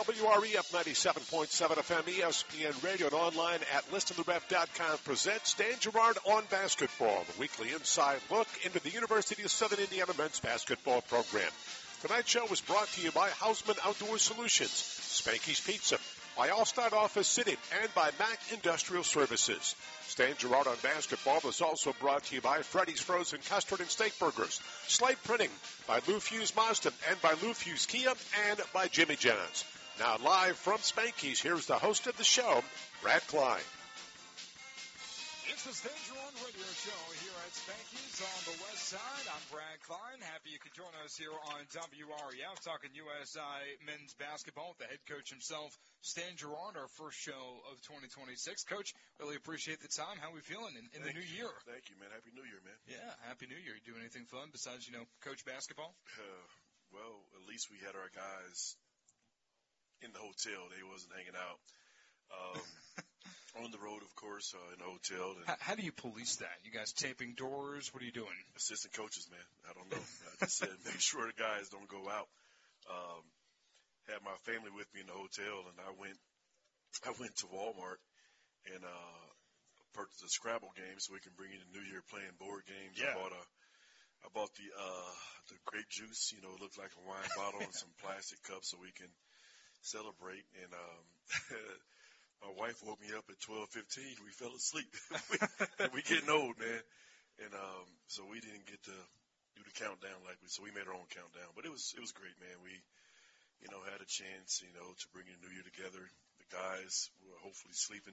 WREF 97.7 FM, ESPN Radio, and online at listenthoref.com presents Dan Gerard on Basketball, the weekly inside look into the University of Southern Indiana men's basketball program. Tonight's show was brought to you by Hausman Outdoor Solutions, Spanky's Pizza, by All-Star Office City, and by Mac Industrial Services. Stan Gerard on Basketball was also brought to you by Freddy's Frozen Custard and Steak Burgers, Slate Printing, by Lou Fuse Mazda, and by Lou Fuse Kia, and by Jimmy John's. Now live from Spanky's, here's the host of the show, Brad Klein. It's the Stan Gerard Radio Show here at Spanky's on the west side. I'm Brad Klein. Happy you could join us here on WREF, talking USI men's basketball with the head coach himself, Stan Gerard, our first show of 2026. Coach, really appreciate the time. How are we feeling in the new year? Thank you, man. Happy New Year, man. Yeah, Happy New Year. You do anything fun besides, coach basketball? Well, at least we had our guys in the hotel. They wasn't hanging out. On the road, of course, in the hotel. And how do you police that? You guys taping doors? What are you doing? Assistant coaches, man. I don't know. I just said make sure the guys don't go out. Had my family with me in the hotel, and I went to Walmart and purchased a Scrabble game so we can bring in the New Year playing board games. Yeah. I bought the grape juice. It looked like a wine bottle and some plastic cups so we can celebrate. And my wife woke me up at 12:15. We fell asleep. We getting old, man. And so we didn't get to do the countdown so we made our own countdown. But it was great, man. We, had a chance, to bring the New Year together. The guys were hopefully sleeping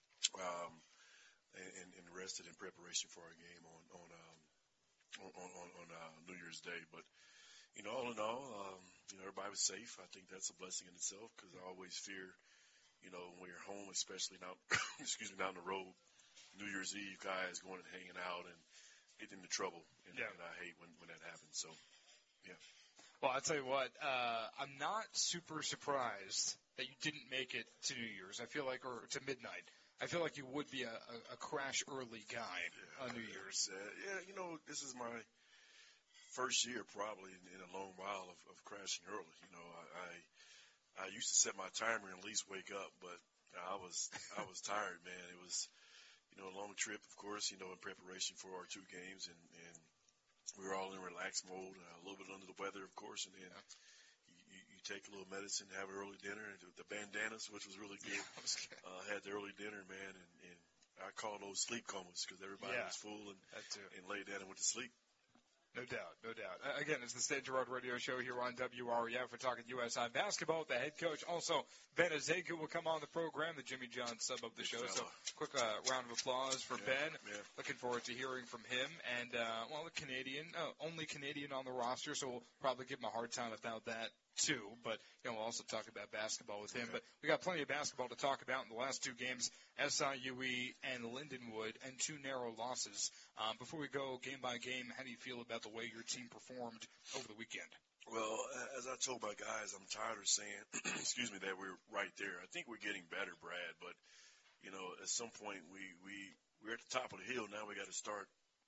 and rested in preparation for our game on New Year's Day. But, all in all, everybody was safe. I think that's a blessing in itself because I always fear, when you're home, especially now, down the road, New Year's Eve, guys going and hanging out and getting into trouble. And I hate when that happens. So, yeah. Well, I'll tell you what, I'm not super surprised that you didn't make it to New Year's. I feel like, or to midnight. I feel like you would be a crash early guy on New Year's. This is my first year probably in a long while of crashing early. I used to set my timer and at least wake up, but I was tired, man. It was, a long trip, of course, in preparation for our two games, and we were all in relaxed mode, a little bit under the weather, of course, and then you take a little medicine, have an early dinner, and the bandanas, which was really good. Had the early dinner, man, and I call those sleep comas because everybody was full and laid down and went to sleep. No doubt. Again, it's the Stan Gerard Radio Show here on WREF. We're talking USI basketball with the head coach. Also, Ben Azegu will come on the program, the Jimmy John sub of the show. So, quick round of applause for Ben. Yeah. Looking forward to hearing from him. And, only Canadian on the roster, so we'll probably give him a hard time about that, too. But, we'll also talk about basketball with him. But we got plenty of basketball to talk about in the last two games, SIUE and Lindenwood, and two narrow losses. Before we go game by game, how do you feel about the way your team performed over the weekend? Well, as I told my guys, I'm tired of saying, that we're right there. I think we're getting better, Brad. But, at some point we're at the top of the hill. Now we got to start,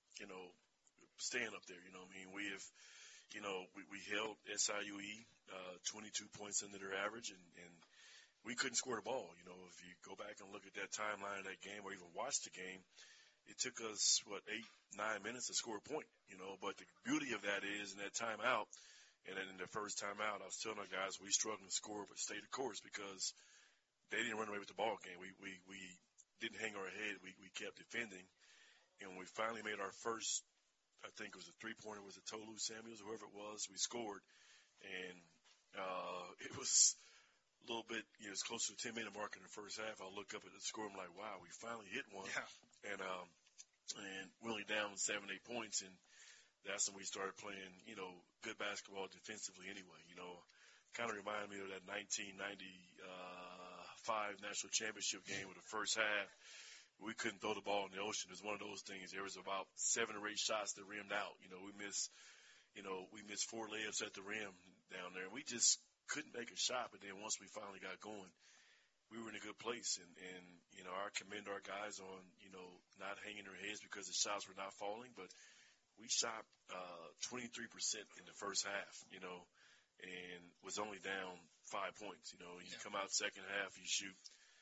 staying up there. We have, we held SIUE 22 points under their average, and we couldn't score the ball. If you go back and look at that timeline of that game or even watch the game, it took us, 8-9 minutes to score a point, But the beauty of that is in that timeout, and then in the first timeout, I was telling our guys we struggled to score but stayed the course because they didn't run away with the ball game. We didn't hang our head. We kept defending, and when we finally made our first, I think it was a three-pointer, was it Tolu Samuels, whoever it was, we scored, and it was a little bit, it was close to the 10-minute mark in the first half. I look up at the score, I'm like, wow, we finally hit one. Yeah. And we're only down 7-8 points, and that's when we started playing, good basketball defensively anyway. Kind of reminded me of that 1995 national championship game with the first half. We couldn't throw the ball in the ocean. It was one of those things. There was about 7 or 8 shots that rimmed out. We missed 4 layups at the rim down there. We just couldn't make a shot, but then once we finally got going, we were in a good place. And I commend our guys on, not hanging their heads because the shots were not falling, but we shot 23% in the first half, and was only down 5 points. You come out second half, you shoot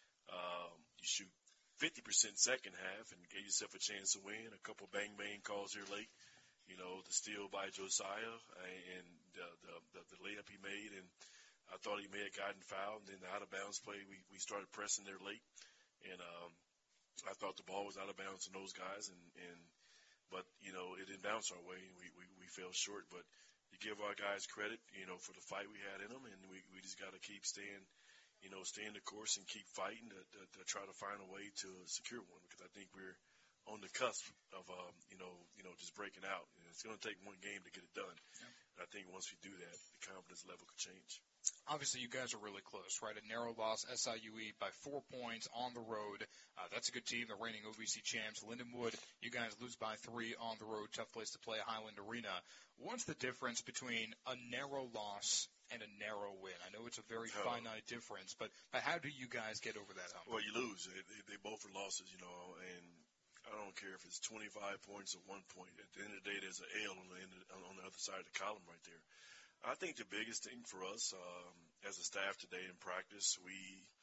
50% second half and gave yourself a chance to win. A couple bang calls here late. The steal by Josiah and the layup he made, and I thought he may have gotten fouled. And then the out of bounds play, we started pressing there late, and I thought the ball was out of bounds on those guys, but it didn't bounce our way, and we fell short. But you give our guys credit, for the fight we had in them, and we just got to keep staying the course and keep fighting to try to find a way to secure one, because I think we're on the cusp of, just breaking out. And it's going to take one game to get it done. Yeah. And I think once we do that, the confidence level could change. Obviously, you guys are really close, right? A narrow loss, SIUE by 4 points on the road. That's a good team, the reigning OVC champs. Lindenwood, you guys lose by 3 on the road. Tough place to play, Highland Arena. What's the difference between a narrow loss and a narrow win? I know it's a very finite difference, but how do you guys get over that hump? Well, you lose. They both are losses, and I don't care if it's 25 points or 1 point. At the end of the day, there's an L on the other side of the column right there. I think the biggest thing for us as a staff today in practice, we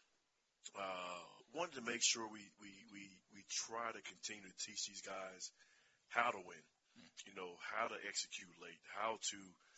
wanted to make sure we try to continue to teach these guys how to win, how to execute late, how to,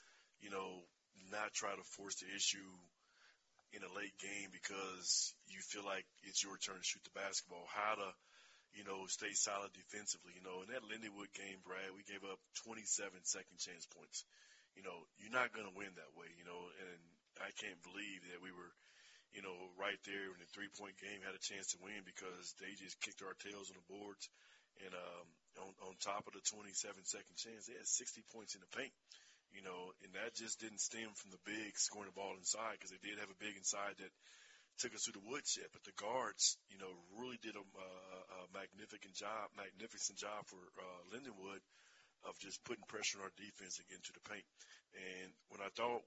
not try to force the issue in a late game because you feel like it's your turn to shoot the basketball, how to, stay solid defensively. In that Lindenwood game, Brad, we gave up 27 second chance points. You're not going to win that way, and I can't believe that we were, right there in the 3-point game had a chance to win because they just kicked our tails on the boards. And on top of the 27-second chance, they had 60 points in the paint, and that just didn't stem from the big scoring the ball inside, because they did have a big inside that took us through the woodshed. But the guards, really did a magnificent job for Lindenwood of just putting pressure on our defense and getting to the paint. And when I thought,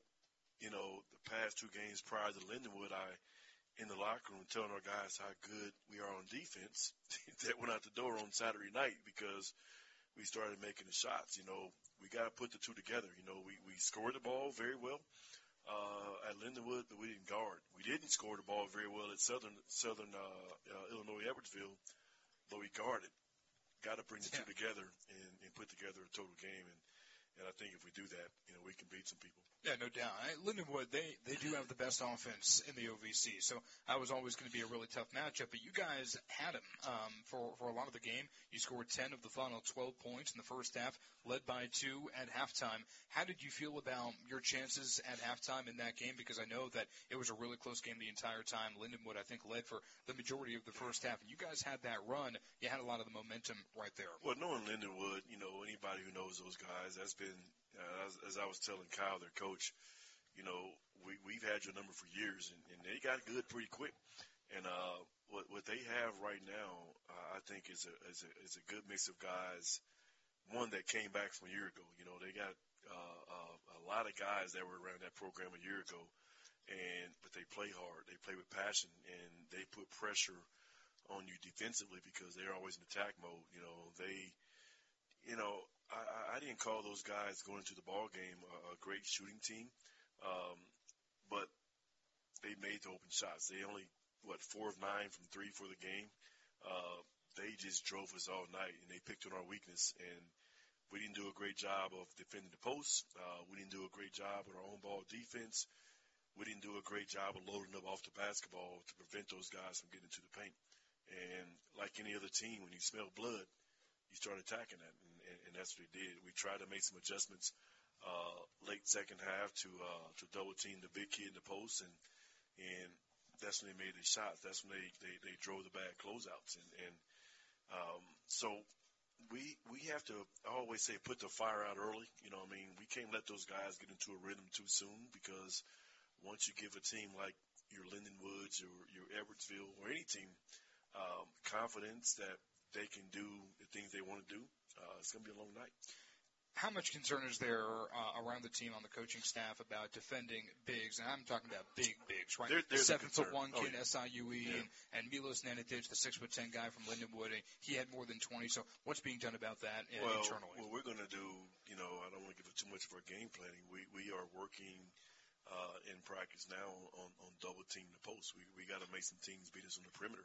the past 2 games prior to Lindenwood, in the locker room telling our guys how good we are on defense, that went out the door on Saturday night because we started making the shots. We got to put the two together. We scored the ball very well at Lindenwood, but we didn't guard. We didn't score the ball very well at Southern Illinois Edwardsville, but we guarded. Got to bring the two together and put together a total game. And I think if we do that, we can beat some people. Yeah, no doubt. Lindenwood, they do have the best offense in the OVC, so that was always going to be a really tough matchup. But you guys had them for a lot of the game. You scored 10 of the final 12 points in the first half, led by 2 at halftime. How did you feel about your chances at halftime in that game? Because I know that it was a really close game the entire time. Lindenwood, I think, led for the majority of the first half. And you guys had that run. You had a lot of the momentum right there. Well, knowing Lindenwood, anybody who knows those guys, that's been as I was telling Kyle, their coach, we've had your number for years, and they got good pretty quick. And what they have right now, I think, is a good mix of guys. One that came back from a year ago. They got a lot of guys that were around that program a year ago, but they play hard, they play with passion, and they put pressure on you defensively because they're always in attack mode. I didn't call those guys going into the ball game a great shooting team, but they made the open shots. They only 4 of 9 from 3 for the game. They just drove us all night, and they picked on our weakness. And we didn't do a great job of defending the post. We didn't do a great job with our own ball defense. We didn't do a great job of loading up off the basketball to prevent those guys from getting into the paint. And like any other team, when you smell blood, you start attacking that, and that's what they did. We tried to make some adjustments late second half to double team the big kid in the post, and that's when they made their shots. That's when they drove the bad closeouts, and so we have to, I always say, put the fire out early. We can't let those guys get into a rhythm too soon, because once you give a team like your Lindenwoods or your Edwardsville or any team confidence that they can do the things they want to do, it's going to be a long night. How much concern is there around the team on the coaching staff about defending bigs? And I'm talking about big bigs, right? There's 7'1" kid, SIUE, and Milos Nenadic, the 6'10" guy from Lindenwood. He had more than 20. So what's being done about that internally? Well, we're going to do, I don't want to give it too much of our game planning. We are working in practice now on double team the post. We got to make some teams beat us on the perimeter.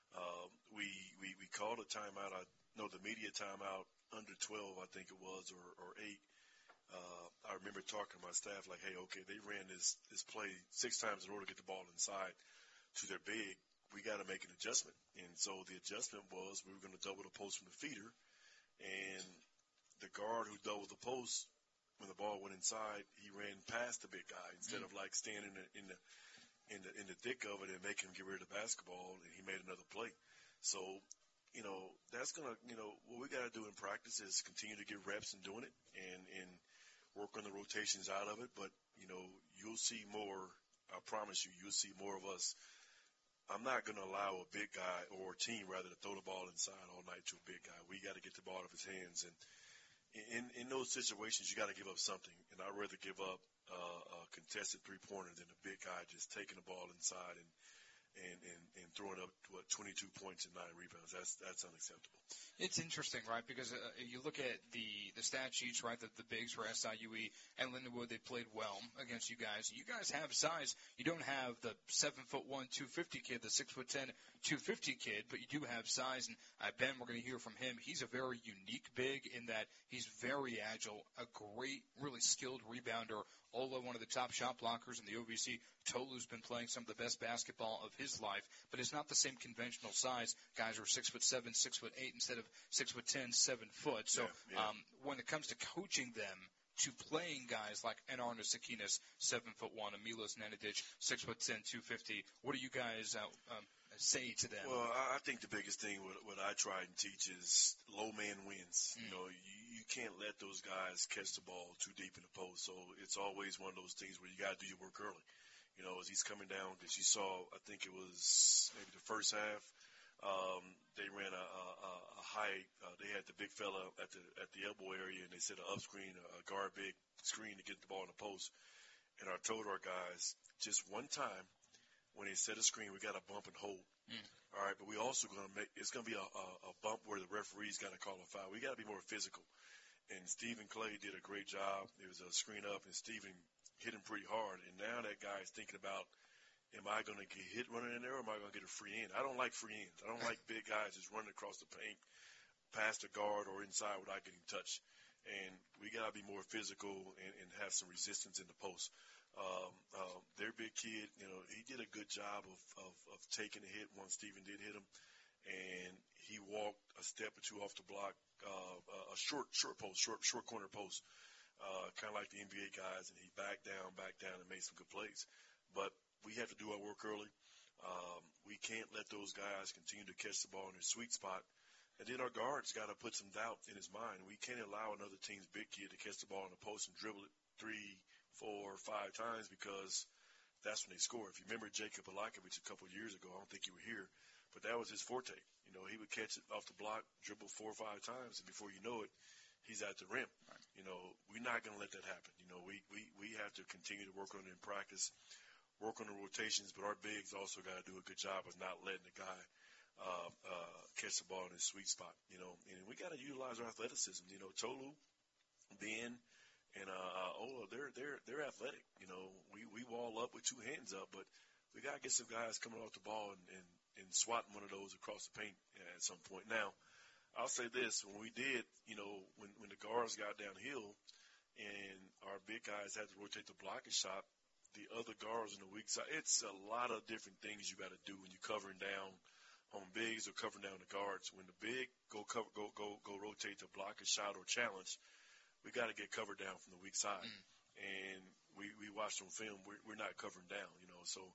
We called a timeout. The media timeout under 12, I think it was, or 8. I remember talking to my staff like, hey, okay, they ran this play 6 times in order to get the ball inside to their big. We got to make an adjustment. And so the adjustment was we were going to double the post from the feeder, and the guard who doubled the post, when the ball went inside, he ran past the big guy instead of like standing in the thick of it and make him get rid of the basketball, and he made another play. So, that's going to, what we got to do in practice is continue to get reps in doing it and work on the rotations out of it. But, you'll see more, I promise you, you'll see more of us. I'm not going to allow a big guy or a team, rather, to throw the ball inside all night to a big guy. We got to get the ball out of his hands. And in those situations, you got to give up something. And I'd rather give up a contested three-pointer than a big guy just taking the ball inside and throwing up 22 points and 9 rebounds. That's unacceptable. It's interesting, right? Because you look at the stat sheets, right? The bigs for SIUE and Lindenwood, they played well against you guys. You guys have size. You don't have the 7'1", 250 kid, the 6'10", 250 kid, but you do have size. And Ben, we're going to hear from him. He's a very unique big in that he's very agile, a great, really skilled rebounder. Ola, one of the top shot blockers in the OVC. Tolu's been playing some of the best basketball of his life, but it's not the same conventional size. Guys are 6'7", 6'8", instead of 6'10", 7 foot. So when it comes to coaching them to playing guys like Enarnas Sakinas, 7'1", Amilos Nenadic, 6'10", 250, what do you guys say to them? Well, I think the biggest thing what I try and teach is low man wins. You can't let those guys catch the ball too deep in the post. So it's always one of those things where you got to do your work early. As he's coming down, because you saw, I think it was maybe the first half, they ran a high. They had the big fella at the elbow area, and they set an up screen, a guard big screen to get the ball in the post. And I told our guys, just one time, when they set a screen, we got to bump and hold. All right, but we also going to it's going to be a bump where the referee's got to call a foul. We got to be more physical. And Stephen Clay did a great job. There was a screen up, and Stephen hit him pretty hard. And now that guy's thinking about, am I going to get hit running in there, or am I going to get a free in? I don't like free ins. I don't like big guys just running across the paint, past the guard or inside without getting touched. And we got to be more physical and have some resistance in the post. Their big kid, he did a good job of taking a hit once Stephen did hit him. And he walked a step or two off the block, a short corner post, kind of like the NBA guys, and he backed down and made some good plays. But we have to do our work early. We can't let those guys continue to catch the ball in their sweet spot. And then our guards got to put some doubt in his mind. We can't allow another team's big kid to catch the ball in the post and dribble it 3, 4, 5 times, because that's when they score. If you remember Jacob Alakovic a couple of years ago, I don't think you were here, but that was his forte. He would catch it off the block, dribble 4 or 5 times, and before you know it, he's at the rim. Right. We're not going to let that happen. We have to continue to work on it in practice, work on the rotations, but our bigs also got to do a good job of not letting the guy catch the ball in his sweet spot. And we got to utilize our athleticism. Tolu, Ben, and Ola, they're athletic. We wall up with 2 hands up, but we got to get some guys coming off the ball and swatting one of those across the paint at some point. Now, I'll say this: when we did, when the guards got downhill and our big guys had to rotate the blocking shot, the other guards on the weak side, it's a lot of different things you got to do when you're covering down on bigs or covering down the guards. When the big go rotate to block a shot or challenge, we got to get covered down from the weak side. And we watched on film, we're not covering down, So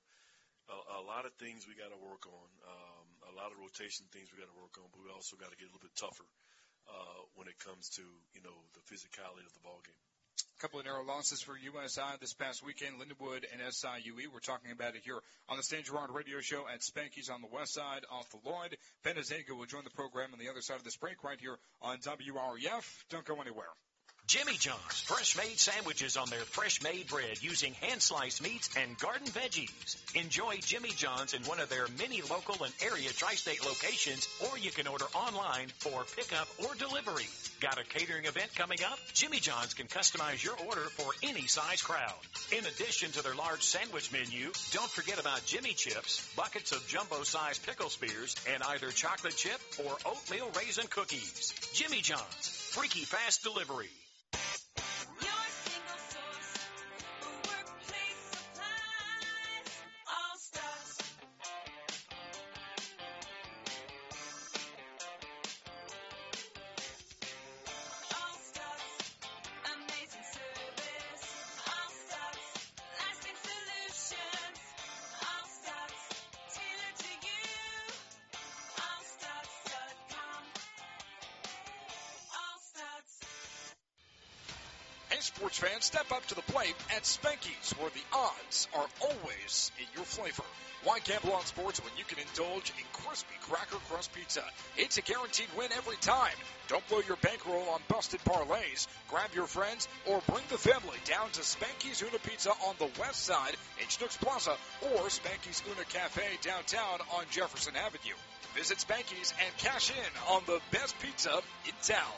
a lot of things we got to work on, a lot of rotation things we got to work on, but we also got to get a little bit tougher when it comes to, the physicality of the ball game. A couple of narrow losses for USI this past weekend, Lindenwood and SIUE. We're talking about it here on the Stan Gerard Radio Show at Spanky's on the west side off the Lloyd. Ben Azega will join the program on the other side of this break right here on WREF. Don't go anywhere. Jimmy John's fresh-made sandwiches on their fresh-made bread using hand-sliced meats and garden veggies. Enjoy Jimmy John's in one of their many local and area tri-state locations, or you can order online for pickup or delivery. Got a catering event coming up? Jimmy John's can customize your order for any size crowd. In addition to their large sandwich menu, don't forget about Jimmy Chips, buckets of jumbo-sized pickle spears, and either chocolate chip or oatmeal raisin cookies. Jimmy John's, freaky fast delivery. Sports fans, step up to the plate at Spanky's, where the odds are always in your flavor. Why gamble on sports when you can indulge in crispy cracker crust pizza? It's a guaranteed win every time. Don't blow your bankroll on busted parlays. Grab your friends or bring the family down to Spanky's Una Pizza on the west side in Schnucks Plaza or Spanky's Una Cafe downtown on Jefferson Avenue. Visit Spanky's and cash in on the best pizza in town.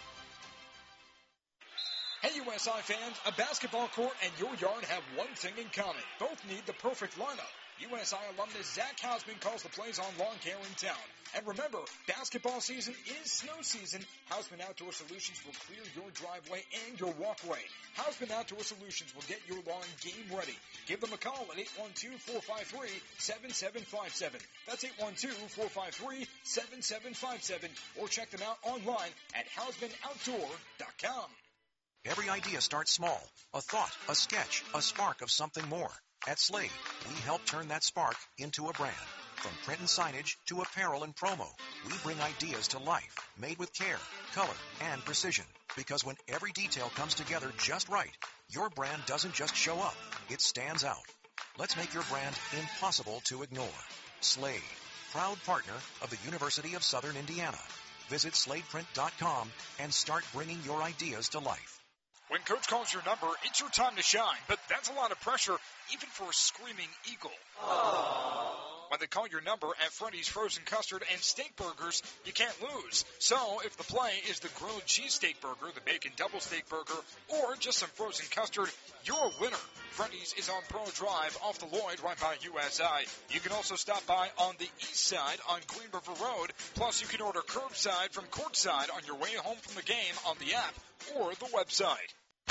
Hey USI fans, a basketball court and your yard have one thing in common. Both need the perfect lineup. USI alumnus Zach Hausman calls the plays on lawn care in town. And remember, basketball season is snow season. Hausman Outdoor Solutions will clear your driveway and your walkway. Hausman Outdoor Solutions will get your lawn game ready. Give them a call at 812-453-7757. That's 812-453-7757. Or check them out online at HausmanOutdoor.com. Every idea starts small. A thought, a sketch, a spark of something more. At Slade, we help turn that spark into a brand. From print and signage to apparel and promo, we bring ideas to life, made with care, color, and precision. Because when every detail comes together just right, your brand doesn't just show up, it stands out. Let's make your brand impossible to ignore. Slade, proud partner of the University of Southern Indiana. Visit sladeprint.com and start bringing your ideas to life. When Coach calls your number, it's your time to shine. But that's a lot of pressure, even for a screaming eagle. Aww. When they call your number at Freddy's Frozen Custard and Steak Burgers, you can't lose. So if the play is the grilled cheesesteak burger, the bacon double steak burger, or just some frozen custard, you're a winner. Freddy's is on Pearl Drive off the Lloyd right by USI. You can also stop by on the east side on Queen River Road. Plus, you can order curbside from courtside on your way home from the game on the app or the website.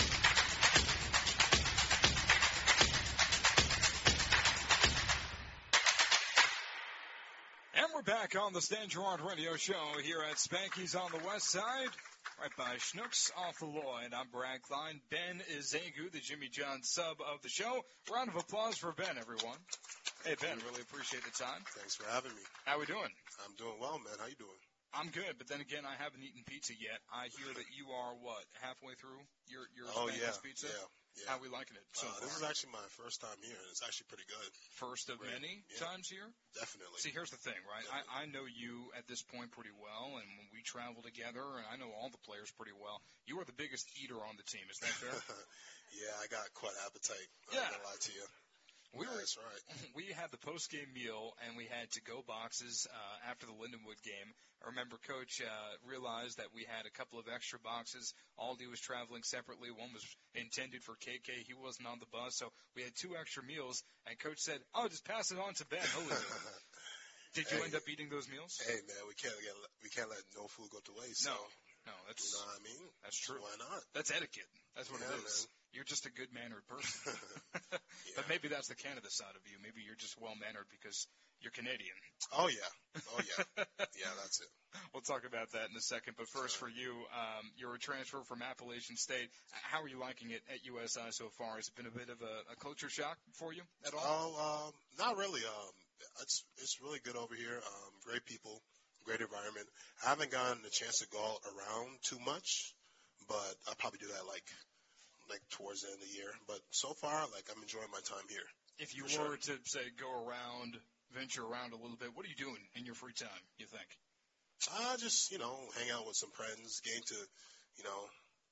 And we're back on the Stan Gerard Radio Show here at Spanky's on the west side, right by Schnucks off the Lloyd. I'm Brad Klein. Ben Izegu, the Jimmy John sub of the show. Round of applause for Ben, everyone. Hey, Ben, really appreciate the time. Thanks for having me. How we doing? I'm doing well, man. How you doing? I'm good, but then again, I haven't eaten pizza yet. I hear that you are, halfway through your Spanky's pizza? Yeah. How are we liking it so far? This is actually my first time here, and it's actually pretty good. First of many times here? Definitely. See, here's the thing, right? I know you at this point pretty well, and when we travel together, and I know all the players pretty well, you are the biggest eater on the team. Is that fair? Yeah, I got quite appetite. I'm not going to lie to you. That's right. We had the post-game meal, and we had to-go boxes after the Lindenwood game. I remember Coach realized that we had a couple of extra boxes. Aldi was traveling separately. One was intended for KK. He wasn't on the bus, so we had 2 extra meals. And Coach said, just pass it on to Ben. Did you end up eating those meals? Hey, man, we can't let no food go to waste. No, that's, you know what I mean? That's true. So why not? That's etiquette. That's what it is. Man. You're just a good-mannered person. But maybe that's the Canada side of you. Maybe you're just well-mannered because you're Canadian. Oh, yeah. Yeah, that's it. We'll talk about that in a second. But first for you, you're a transfer from Appalachian State. How are you liking it at USI so far? Has it been a bit of a culture shock for you at all? Not really. It's really good over here. Great people, great environment. I haven't gotten a chance to go around too much, but I'll probably do that like towards the end of the year. But so far, I'm enjoying my time here. If you were to, say, go around, venture around a little bit, what are you doing in your free time, you think? Just, hang out with some friends, getting to,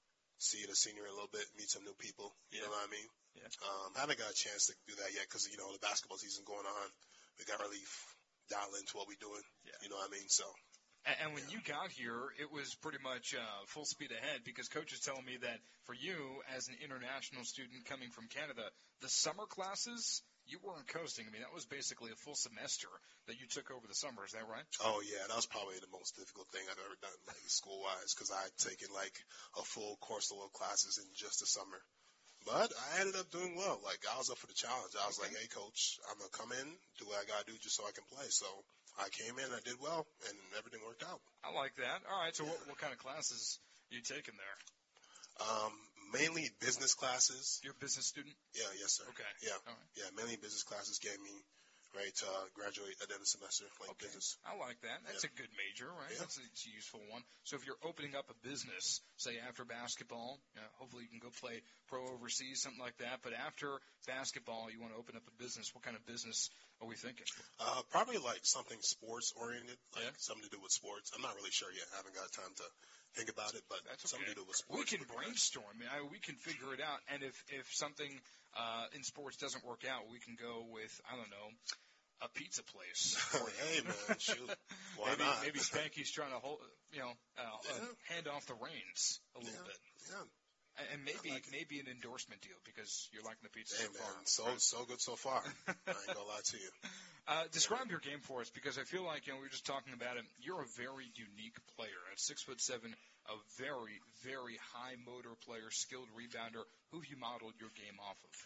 see the scenery a little bit, meet some new people. You know what I mean? Yeah. Haven't got a chance to do that yet because, the basketball season going on. We got to really dial into what we're doing. Yeah. You know what I mean? So. And when you got here, it was pretty much full speed ahead because Coach is telling me that for you, as an international student coming from Canada, the summer classes, you weren't coasting. I mean, that was basically a full semester that you took over the summer. Is that right? Oh, yeah. That was probably the most difficult thing I've ever done, like, school-wise, because I had taken, like, a full course of classes in just the summer. But I ended up doing well. Like, I was up for the challenge. I was like, hey, Coach, I'm going to come in, do what I got to do just so I can play. So I came in, I did well, and everything worked out. I like that. All right, so what kind of classes are you taking there? Mainly business classes. You're a business student? Yeah, yes, sir. Okay. Yeah. All right. Yeah, mainly business classes gave me ready to graduate at the end of the semester, like Okay. business. I like that. That's a good major, right? Yeah. That's a useful one. So if you're opening up a business, say after basketball, hopefully you can go play pro overseas, something like that. But after basketball, you want to open up a business. What kind of business are we thinking? Probably like something sports oriented, like Yeah. something to do with sports. I'm not really sure yet. I haven't got time to think about it, but That's something okay. to do with sports. We can would be nice. brainstorm. We can figure it out. And if something in sports doesn't work out, we can go with, I don't know, a pizza place. Hey, man, shoot. Why not? Maybe Spanky's trying to hold, hand off the reins a little bit. Yeah. And maybe an endorsement deal because you're liking the pizza Hey, so man, far. so good so far. I ain't gonna lie to you. Describe your game for us because I feel like we were just talking about it. You're a very unique player at 6'7", a very, very high motor player, skilled rebounder. Who have you modeled your game off of?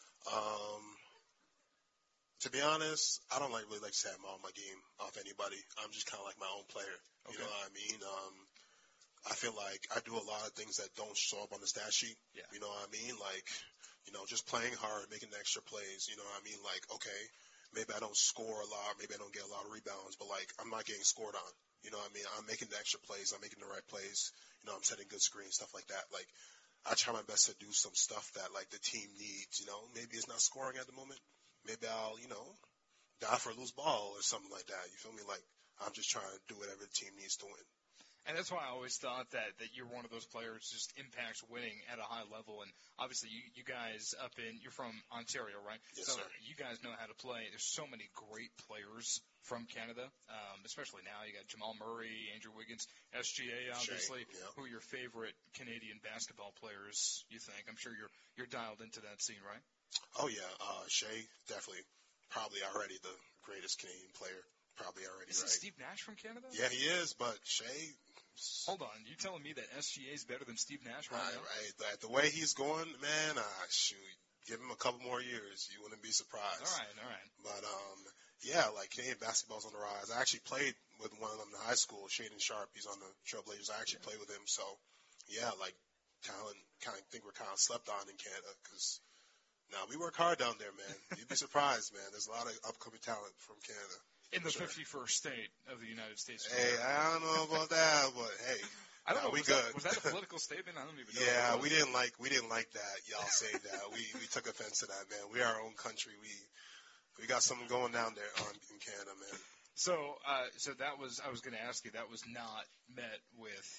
To be honest, I don't really like to say I model my game off anybody. I'm just kind of like my own player. You know what I mean? I feel like I do a lot of things that don't show up on the stat sheet. Yeah. You know what I mean? Like, just playing hard, making extra plays. You know what I mean? Like, okay, maybe I don't score a lot, maybe I don't get a lot of rebounds, but like I'm not getting scored on. You know what I mean? I'm making the extra plays, I'm making the right plays. I'm setting good screens, stuff like that. Like, I try my best to do some stuff that like the team needs. Maybe it's not scoring at the moment. Maybe I'll, die for a loose ball or something like that. You feel me? Like, I'm just trying to do whatever the team needs to win. And that's why I always thought that you're one of those players who just impacts winning at a high level. And obviously you guys you're from Ontario, right? Yes, so sir. You guys know how to play. There's so many great players from Canada, especially now. You got Jamal Murray, Andrew Wiggins, SGA, obviously. Shea, yeah. Who are your favorite Canadian basketball players, you think? I'm sure you're dialed into that scene, right? Oh, yeah. Shea, definitely. Probably already the greatest Canadian player. Probably already, Isn't right? Steve Nash from Canada? Yeah, he is, but Shea... Hold on. You telling me that SGA is better than Steve Nash right now? Right. The way he's going, man, shoot. Give him a couple more years. You wouldn't be surprised. All right. But, yeah, like Canadian basketball's on the rise. I actually played with one of them in high school, Shaden Sharp. He's on the Trailblazers. I actually played with him. So, yeah, like, talent, think we're kind of slept on in Canada because... Now, we work hard down there, man. You'd be surprised, man. There's a lot of upcoming talent from Canada. In the Sure. 51st state of the United States. Hey, I don't know about that, but hey, I don't know. we Was good. Was that a political statement? I don't even know. Yeah, we didn't like that. Y'all say that. We took offense to that, man. We're our own country. We got something going down there in Canada, man. So that was. I was going to ask you. That was not met with.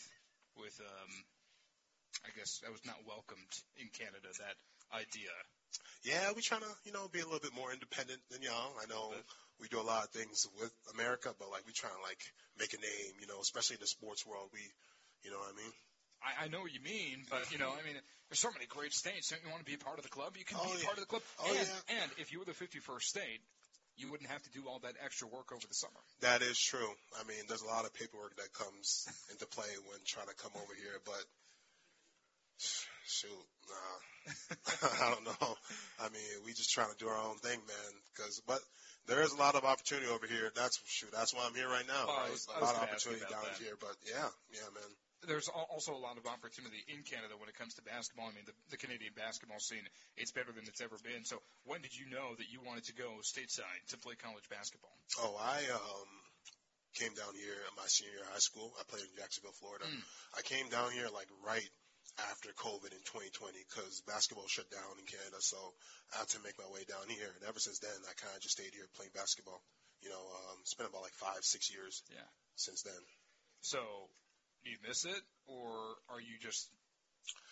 I guess that was not welcomed in Canada. That idea. Yeah, we trying to, be a little bit more independent than y'all. I know we do a lot of things with America, but like we trying to like make a name, especially in the sports world. You know what I mean? I know what you mean, but there's so many great states. Don't you want to be a part of the club? You can be a part of the club. And if you were the 51st state, you wouldn't have to do all that extra work over the summer. That is true. I mean, there's a lot of paperwork that comes into play when trying to come over here, but shoot, nah. I don't know. I mean, we just trying to do our own thing, man. But there is a lot of opportunity over here. That's why I'm here right now. Well, right? I A was lot of gonna ask you opportunity about down that. here, but yeah, man. There's also a lot of opportunity in Canada when it comes to basketball. I mean, the Canadian basketball scene, it's better than it's ever been. So when did you know that you wanted to go stateside to play college basketball? Oh, I came down here in my senior year of high school. I played in Jacksonville, Florida. I came down here like right after COVID in 2020 because basketball shut down in Canada. So I had to make my way down here. And ever since then, I kind of just stayed here playing basketball. It's been about like 5-6 years since then. So do you miss it, or are you just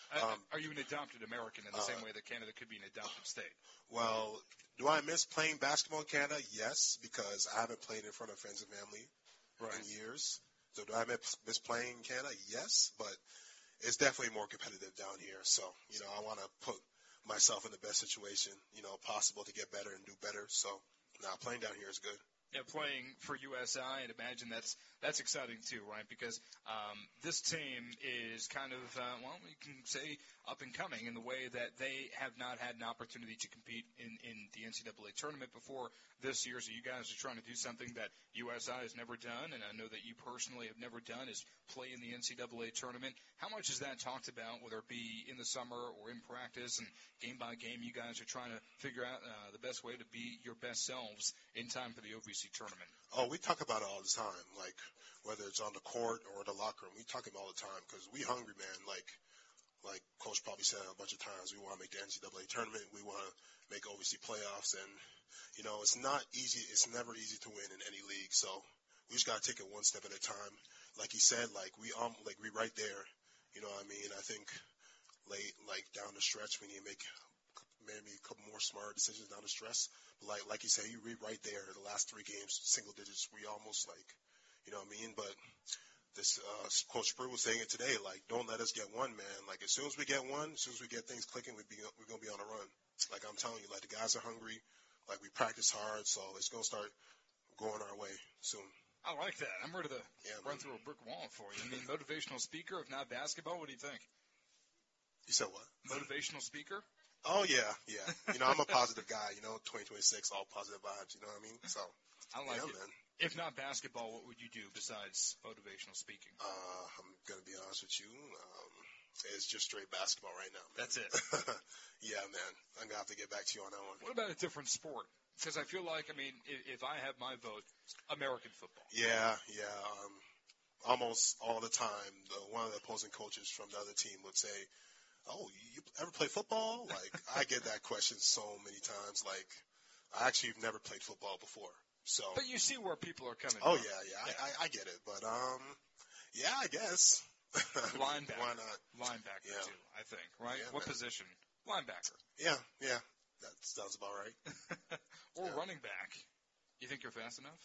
Are you an adopted American in the same way that Canada could be an adopted state? Well, do I miss playing basketball in Canada? Yes, because I haven't played in front of friends and family in years. So do I miss playing in Canada? Yes, but it's definitely more competitive down here. So, I want to put myself in the best situation, possible to get better and do better. So, playing down here is good. Yeah, playing for USI, I'd imagine that's exciting too, right? Because this team is kind of, we can say up and coming in the way that they have not had an opportunity to compete in the NCAA tournament before this year. So you guys are trying to do something that USI has never done, and I know that you personally have never done, is play in the NCAA tournament. How much is that talked about, whether it be in the summer or in practice, and game by game you guys are trying to figure out the best way to be your best selves in time for the OVC tournament? Oh, we talk about it all the time, like whether it's on the court or the locker room. We talk about it all the time because we hungry, man. Like Coach probably said a bunch of times, we want to make the NCAA tournament. We want to make OVC playoffs, and it's not easy. It's never easy to win in any league. So we just gotta take it one step at a time. Like he said, we right there. You know what I mean? I think late, down the stretch, we need to make maybe a couple more smart decisions down the stretch. But like you said, we right there. The last 3 games, single digits. We almost you know what I mean? But this Coach Spur was saying it today. Don't let us get one, man. As soon as we get one, as soon as we get things clicking, we're gonna be on a run. I'm telling you, the guys are hungry. We practice hard, so it's gonna start going our way soon. I like that. I'm ready to run through a brick wall for you. I mean, motivational speaker, if not basketball, what do you think? You said what? Motivational speaker? Oh, yeah. I'm a positive guy, 2026, all positive vibes, you know what I mean? So, I like it. Man. If not basketball, what would you do besides motivational speaking? I'm going to be honest with you. It's just straight basketball right now, man. That's it. Yeah, man. I'm going to have to get back to you on that one. What about a different sport? Because I feel like, if I have my vote, American football. Yeah. Almost all the time, one of the opposing coaches from the other team would say, "Oh, you ever play football?" I get that question so many times. I actually have never played football before. So. But you see where people are coming from. Oh, yeah. I get it. But, yeah, I guess. Linebacker. Why not? Linebacker, too, I think, right? Yeah, what man. position? Linebacker. Yeah. That sounds about right. Or running back. You think you're fast enough?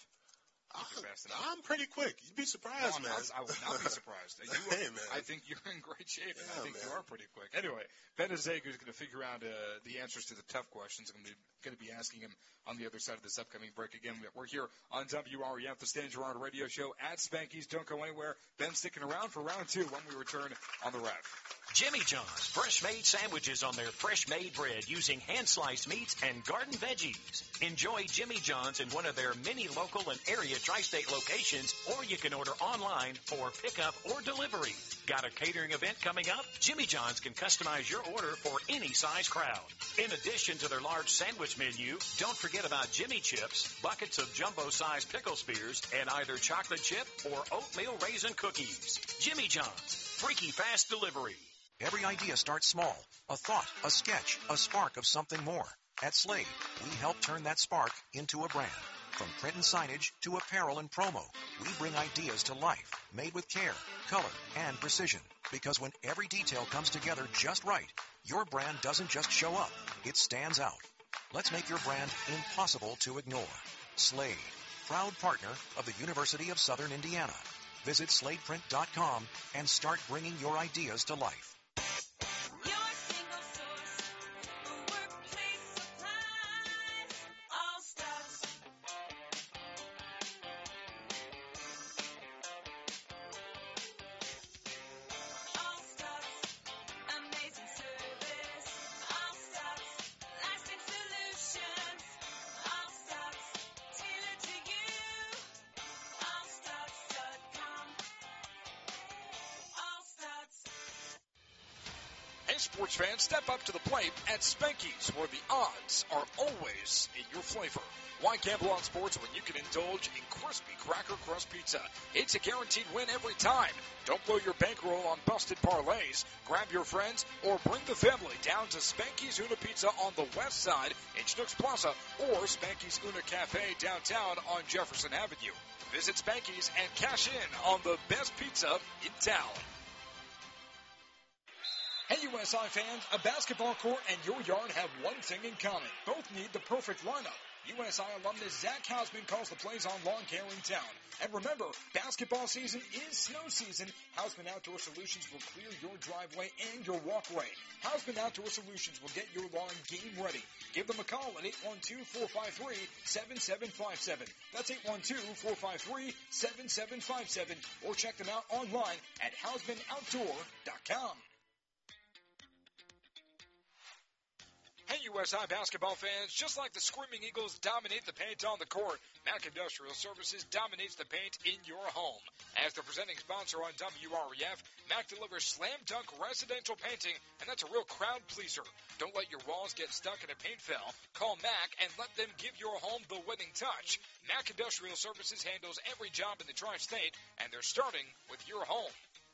I'm pretty quick. You'd be surprised, man. I would not be surprised. Hey, man. I think you're in great shape, and I think man. you are pretty quick. Anyway, Ben Azaga is going to figure out the answers to the tough questions. I'm going to be asking him on the other side of this upcoming break. Again, we're here on WREF, the Stan Gerard Radio Show at Spanky's. Don't go anywhere. Ben's sticking around for round 2 when we return on the Ref. Jimmy John's fresh-made sandwiches on their fresh-made bread using hand-sliced meats and garden veggies. Enjoy Jimmy John's in one of their many local and area tri-state locations, or you can order online for pickup or delivery. Got a catering event coming up? Jimmy John's can customize your order for any size crowd. In addition to their large sandwich menu, don't forget about Jimmy Chips, buckets of jumbo-sized pickle spears, and either chocolate chip or oatmeal raisin cookies. Jimmy John's, freaky fast delivery. Every idea starts small. A thought, a sketch, a spark of something more. At Slade, we help turn that spark into a brand. From print and signage to apparel and promo, we bring ideas to life, made with care, color, and precision. Because when every detail comes together just right, your brand doesn't just show up, it stands out. Let's make your brand impossible to ignore. Slade, proud partner of the University of Southern Indiana. Visit sladeprint.com and start bringing your ideas to life. Sports fans, step up to the plate at Spanky's, where the odds are always in your flavor. Why gamble on sports when you can indulge in crispy cracker crust pizza? It's a guaranteed win every time. Don't blow your bankroll on busted parlays. Grab your friends or bring the family down to Spanky's Una Pizza on the west side in Schnucks Plaza or Spanky's Una Cafe downtown on Jefferson Avenue. Visit Spanky's and cash in on the best pizza in town. Hey, USI fans, a basketball court and your yard have one thing in common. Both need the perfect lineup. USI alumnus Zach Hausman calls the plays on lawn care in town. And remember, basketball season is snow season. Hausman Outdoor Solutions will clear your driveway and your walkway. Hausman Outdoor Solutions will get your lawn game ready. Give them a call at 812-453-7757. That's 812-453-7757. Or check them out online at HausmanOutdoor.com. Hey, USI basketball fans, just like the Screaming Eagles dominate the paint on the court, Mac Industrial Services dominates the paint in your home. As the presenting sponsor on WREF, Mac delivers slam dunk residential painting, and that's a real crowd pleaser. Don't let your walls get stuck in a paint fill. Call Mac and let them give your home the winning touch. Mac Industrial Services handles every job in the tri-state, and they're starting with your home.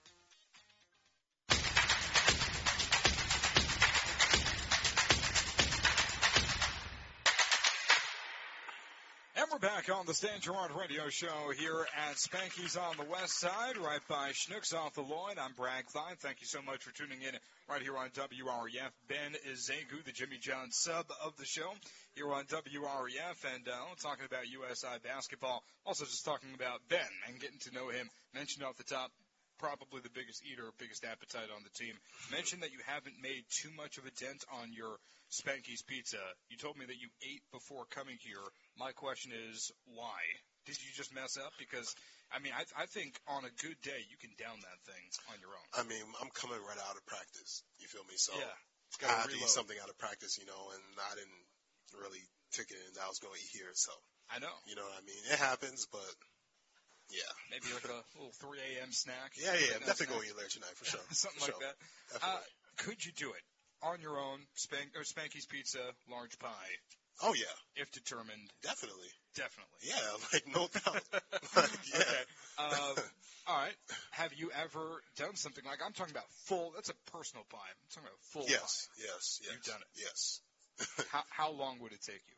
And we're back on the Stan Gerard Radio Show here at Spanky's on the West Side, right by Schnucks off the Lloyd. I'm Brad Klein. Thank you so much for tuning in right here on WREF. Ben Izegu, the Jimmy John sub of the show, here on WREF, and talking about USI basketball. Also just talking about Ben and getting to know him. Mentioned off the top, probably the biggest eater, biggest appetite on the team. Mentioned that you haven't made too much of a dent on your Spanky's Pizza. You told me that you ate before coming here. My question is, why? Did you just mess up? Because, I mean, I think on a good day, you can down that thing on your own. I mean, I'm coming right out of practice. You feel me? So Yeah. I had to eat something out of practice, and I didn't really take it in that I was going to eat here. So I know. You know what I mean? It happens, but yeah. Maybe like a little 3 a.m. snack. Yeah. I'm definitely going to eat later tonight for sure. Something for like sure. that. Definitely. Could you do it on your own? Spanky's Pizza, large pie. Oh yeah. If determined. Definitely. Definitely. Yeah, no doubt. Yeah. Okay. All right. Have you ever done something like, I'm talking about full, that's a personal pie. I'm talking about full pie. Yes. You've done it. Yes. How long would it take you?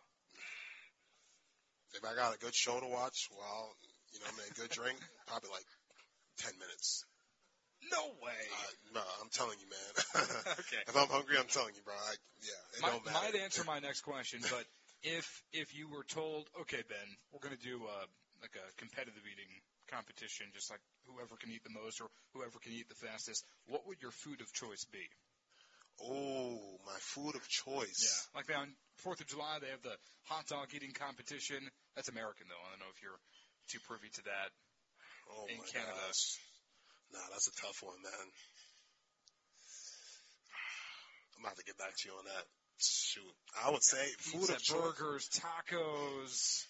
If I got a good show to watch, good drink, probably like 10 minutes. No way. No, I'm telling you, man. Okay. If I'm hungry, I'm telling you, bro. It don't matter. Might answer my next question, but if you were told, okay, Ben, we're going to do like a competitive eating competition, just like whoever can eat the most or whoever can eat the fastest, what would your food of choice be? Oh, my food of choice. Yeah. Like on 4th of July, they have the hot dog eating competition. That's American, though. I don't know if you're too privy to that in Canada. Gosh. Nah, that's a tough one, man. I'm going to have to get back to you on that. Shoot. I would say food Pizza, of choice. burgers, tacos,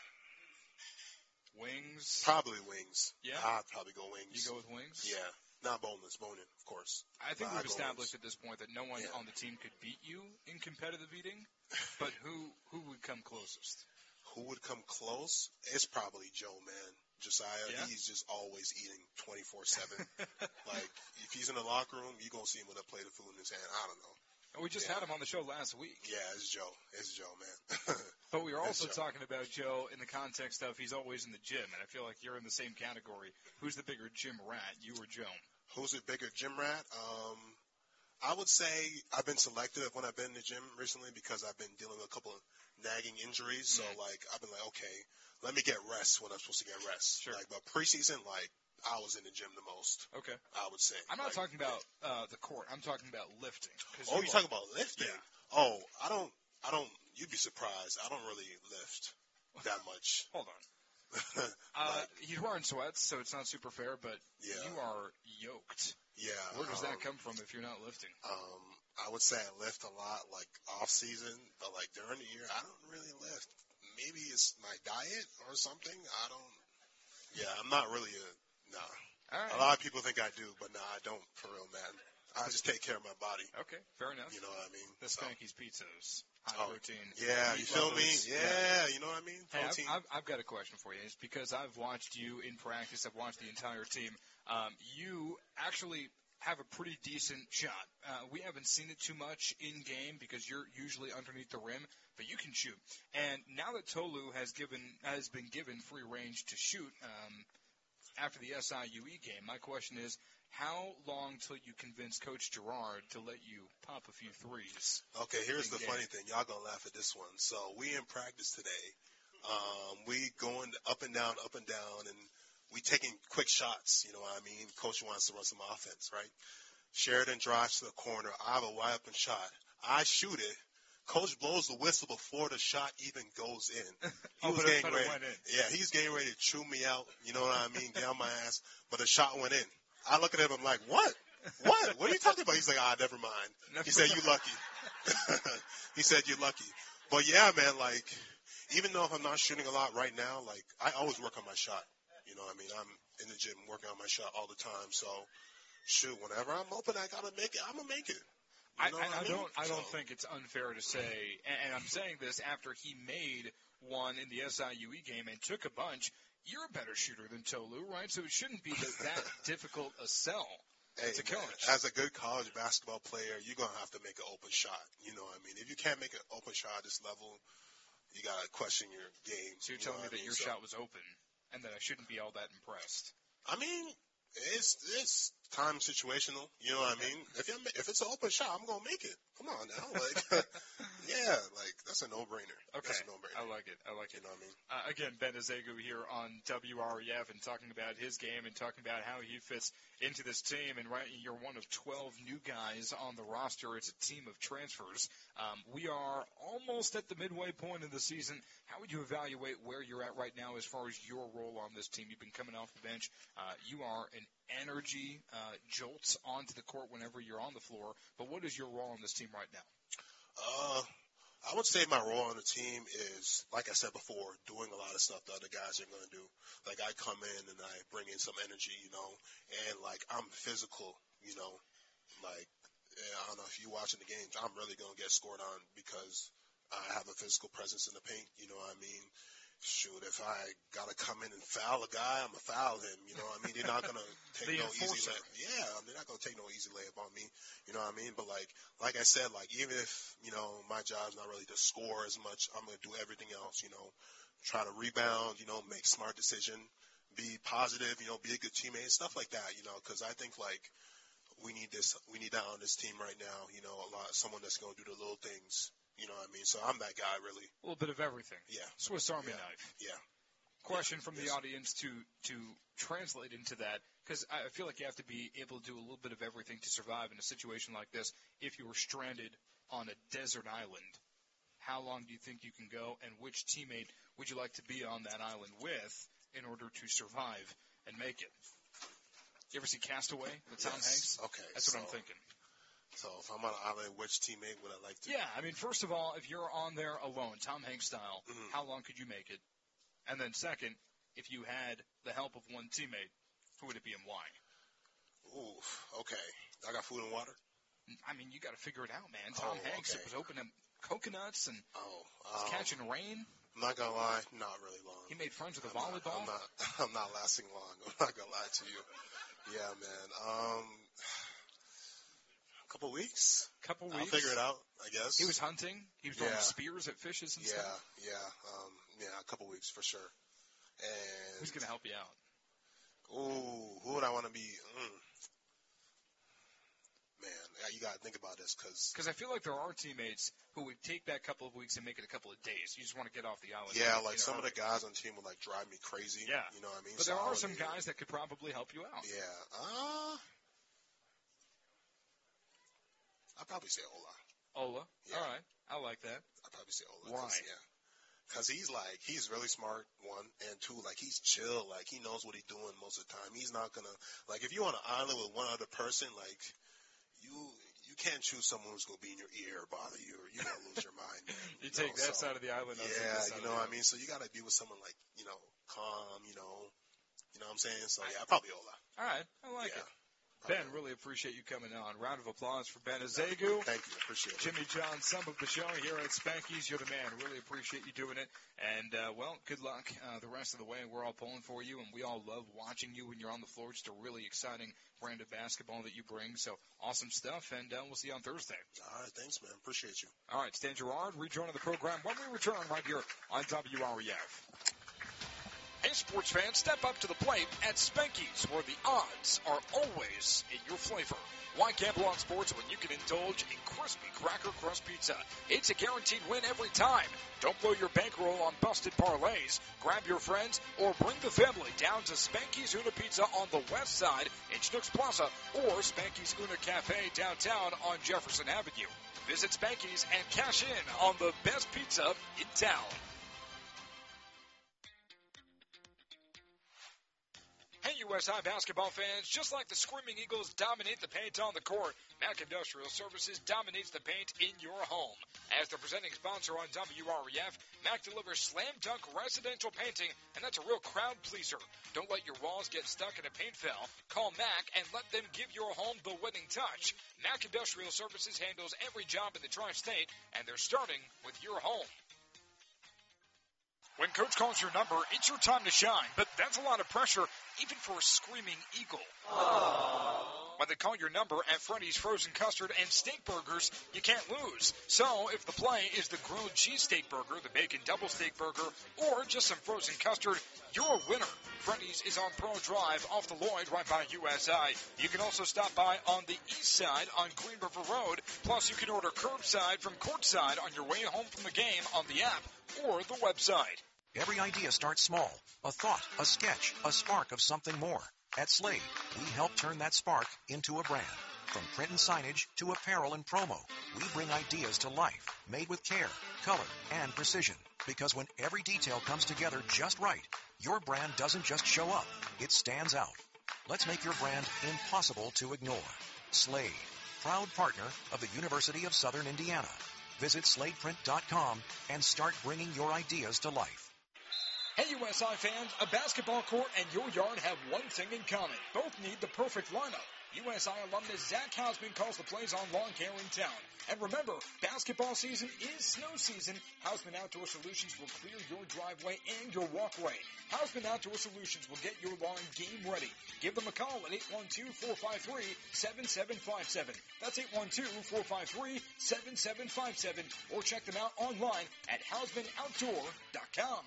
wings. Probably wings. Yeah? I'd probably go wings. You go with wings? Yeah. Not boneless, bone-in, of course. I think we've established wings. at this point that no one on the team could beat you in competitive eating, but who would come closest? Who would come close? It's probably Joe, man. Josiah, Yeah? he's just always eating 24/7. Like, if he's in the locker room, you're going to see him with a plate of food in his hand. I don't know. And we just had him on the show last week. Yeah, it's Joe. It's Joe, man. But we were also Joe. talking about Joe in the context of he's always in the gym, and I feel like you're in the same category. Who's the bigger gym rat, you or Joe? Who's the bigger gym rat? I would say I've been selective when I've been in the gym recently because I've been dealing with a couple of nagging injuries. So, I've been like, okay, let me get rest when I'm supposed to get rest. Sure. But preseason, I was in the gym the most. Okay. I would say. I'm not talking about the court. I'm talking about lifting. Oh, you're talking about lifting? Yeah. Oh, I don't, you'd be surprised. I don't really lift that much. Hold on. He's wearing sweats, so it's not super fair, but you are yoked. Yeah. Where does that come from if you're not lifting? I would say I lift a lot, off season, but during the year, I don't really lift. Maybe it's my diet or something. I'm not really nah. All right. A lot of people think I do, but nah, I don't for real, man. I just take care of my body. Okay, fair enough. You know what I mean? The Spanky's Pizzas, high protein. Yeah, you feel me? Lovers. Yeah, you know what I mean? Hey, Protein. I've got a question for you. It's because I've watched you in practice. I've watched the entire team. You actually have a pretty decent shot. We haven't seen it too much in game because you're usually underneath the rim, but you can shoot. And now that Tolu has been given free range to shoot after the SIUE game, my question is, How long till you convince Coach Gerard to let you pop a few threes? Okay, here's the funny thing. Y'all gonna laugh at this one. So we in practice today. We going up and down, and we taking quick shots. You know what I mean? Coach wants to run some offense, right? Sheridan drives to the corner. I have a wide open shot. I shoot it. Coach blows the whistle before the shot even goes in. He was getting ready. Yeah, he's getting ready to chew me out. You know what I mean? Get on my ass. But the shot went in. I look at him. I'm like, what? What? What are you talking about? He's like, never mind. He said, you lucky. He said, you're lucky. But yeah, man, like, even though I'm not shooting a lot right now, like, I always work on my shot. You know what I mean? I'm in the gym working on my shot all the time. So, shoot, whenever I'm open, I gotta make it. I'm gonna make it. I don't think it's unfair to say, and I'm saying this after he made one in the SIUE game and took a bunch. You're a better shooter than Tolu, right? So it shouldn't be that difficult a sell. Hey, to coach. As a good college basketball player, you're going to have to make an open shot. You know what I mean? If you can't make an open shot at this level, you got to question your game. So you're telling me that your shot was open and that I shouldn't be all that impressed? I mean, it's time situational. You know what I mean? If it's an open shot, I'm going to make it. Come on now. Like, yeah, like, that's a no-brainer. Okay. That's a no-brainer. I like it. You know what I mean? Again, Ben Ezegu here on WREF and talking about his game and talking about how he fits into this team. And right, you're one of 12 new guys on the roster. It's a team of transfers. We are almost at the midway point of the season. How would you evaluate where you're at right now as far as your role on this team? You've been coming off the bench. You are an energy jolts onto the court whenever you're on the floor. But what is your role on this team right now? I would say my role on the team is, like I said before, doing a lot of stuff the other guys are going to do. Like, I come in and I bring in some energy, you know, and, like, I'm physical, you know. Like, I don't know if you're watching the games, I'm really going to get scored on because I have a physical presence in the paint, you know what I mean? Shoot, if I got to come in and foul a guy, I'm going to foul him. You know what I mean? They're not going to take no easy layup. Yeah, they're not going to take no easy layup on me. You know what I mean? But, like I said, like, even if, you know, my job's not really to score as much, I'm going to do everything else, you know, try to rebound, you know, make smart decision, be positive, you know, be a good teammate, stuff like that, you know, because I think, like, we need that on this team right now, you know, someone that's going to do the little things. You know what I mean? So I'm that guy, really. A little bit of everything. Yeah. Swiss Army knife. Yeah. Question from the audience to translate into that, because I feel like you have to be able to do a little bit of everything to survive in a situation like this. If you were stranded on a desert island, how long do you think you can go, and which teammate would you like to be on that island with in order to survive and make it? You ever see Castaway with Tom Hanks? Okay. That's what I'm thinking. So if I'm on an island, which teammate would I like to? Yeah, I mean, first of all, if you're on there alone, Tom Hanks style, how long could you make it? And then second, if you had the help of one teammate, who would it be and why? Ooh, okay. I got food and water? I mean, you got to figure it out, man. Tom Hanks was opening coconuts and catching rain. I'm not going to lie, not really long. He made friends with a volleyball? I'm not lasting long. I'm not going to lie to you. Yeah, man. Couple weeks. I'll figure it out, I guess. He was hunting. He was throwing spears at fishes and stuff. Yeah, a couple weeks for sure. And who's going to help you out? Ooh, who would I want to be? Man, you got to think about this because I feel like there are teammates who would take that couple of weeks and make it a couple of days. You just want to get off the island. Yeah, like some of the guys on the team would like drive me crazy. Yeah, you know what I mean. But there are some guys that could probably help you out. Yeah. I'd probably say Ola. Ola? Yeah. All right. I like that. I'd probably say Ola. Why? Because he's really smart, one, and two, like, he's chill. Like, he knows what he's doing most of the time. He's not going to, like, if you're on an island with one other person, like, you can't choose someone who's going to be in your ear or bother you, or you're going to lose your mind, man. You take that side of the island. Yeah, you know what I mean? So you got to be with someone, like, you know, calm, you know what I'm saying? So, yeah, probably Ola. All right. I like it. Ben, really appreciate you coming on. Round of applause for Ben Ezegu. Thank you. Appreciate it. Jimmy John, some of the show here at Spanky's. You're the man. Really appreciate you doing it. And, well, good luck the rest of the way. We're all pulling for you, and we all love watching you when you're on the floor. Just a really exciting brand of basketball that you bring. So awesome stuff, and we'll see you on Thursday. All right. Thanks, man. Appreciate you. All right. Stan Gerard rejoining the program when we return right here on WREF. sports fans, step up to the plate at Spanky's, where the odds are always in your flavor. Why gamble on sports when you can indulge in crispy cracker crust pizza? It's a guaranteed win every time. Don't blow your bankroll on busted parlays. Grab your friends or bring the family down to Spanky's Una Pizza on the west side in Schnucks Plaza or Spanky's Una Cafe downtown on Jefferson Avenue. Visit Spanky's and cash in on the best pizza in town. Hey, USI basketball fans, just like the Screaming Eagles dominate the paint on the court, Mac Industrial Services dominates the paint in your home. As the presenting sponsor on WREF, Mac delivers slam dunk residential painting, and that's a real crowd pleaser. Don't let your walls get stuck in a paint fill. Call Mac and let them give your home the winning touch. Mac Industrial Services handles every job in the tri-state, and they're starting with your home. When Coach calls your number, it's your time to shine, but that's a lot of pressure, even for a Screaming Eagle. When they call your number at Freddy's Frozen Custard and Steak Burgers, you can't lose. So if the play is the grilled cheesesteak burger, the bacon double steak burger, or just some frozen custard, you're a winner. Freddy's is on Pearl Drive off the Lloyd right by USI. You can also stop by on the east side on Green River Road. Plus, you can order curbside from courtside on your way home from the game on the app or the website. Every idea starts small. A thought, a sketch, a spark of something more. At Slade, we help turn that spark into a brand. From print and signage to apparel and promo, we bring ideas to life, made with care, color, and precision. Because when every detail comes together just right, your brand doesn't just show up, it stands out. Let's make your brand impossible to ignore. Slade, proud partner of the University of Southern Indiana. Visit sladeprint.com and start bringing your ideas to life. Hey, USI fans, a basketball court and your yard have one thing in common. Both need the perfect lineup. USI alumnus Zach Hausman calls the plays on lawn care in town. And remember, basketball season is snow season. Hausman Outdoor Solutions will clear your driveway and your walkway. Hausman Outdoor Solutions will get your lawn game ready. Give them a call at 812-453-7757. That's 812-453-7757. Or check them out online at HausmanOutdoor.com.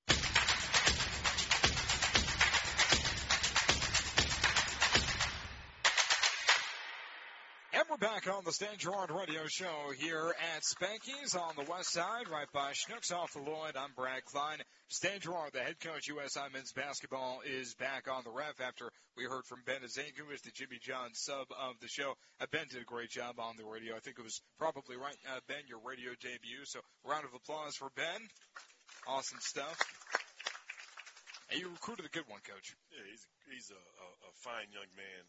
And we're back on the Stan Gerard Radio Show here at Spanky's on the west side, right by Schnucks off the Lloyd. I'm Brad Klein. Stan Gerard, the head coach, USI men's basketball, is back on the ref after we heard from Ben Azengu, who is the Jimmy John sub of the show. Ben did a great job on the radio. I think it was probably right, Ben, your radio debut. So round of applause for Ben. Awesome stuff. And you recruited a good one, Coach. Yeah, he's a fine young man.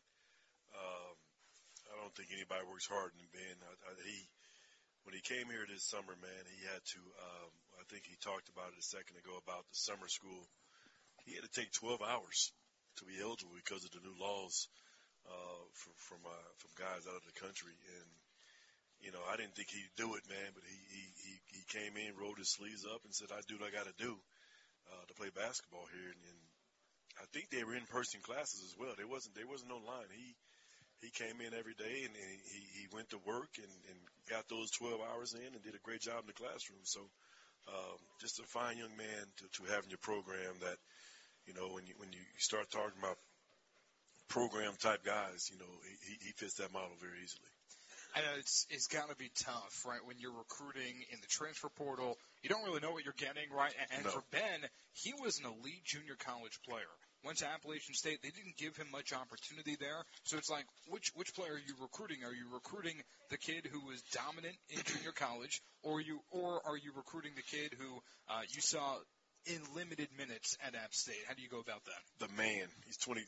I don't think anybody works harder than Ben. When he came here this summer, man, he had to, I think he talked about it a second ago about the summer school. He had to take 12 hours to be eligible because of the new laws from guys out of the country. And, you know, I didn't think he'd do it, man, but he came in, rolled his sleeves up and said, I do what I got to do to play basketball here. And I think they were in-person classes as well. There wasn't online. He came in every day, and he went to work and got those 12 hours in and did a great job in the classroom. So just a fine young man to have in your program that, you know, when you start talking about program-type guys, you know, he fits that model very easily. I know it's got to be tough, right, when you're recruiting in the transfer portal. You don't really know what you're getting, right? And No. for Ben, he was an elite junior college player. Went to Appalachian State. They didn't give him much opportunity there. So it's like, which player are you recruiting? Are you recruiting the kid who was dominant in junior college, or are you recruiting the kid who you saw in limited minutes at App State? How do you go about that? The man, he's 21.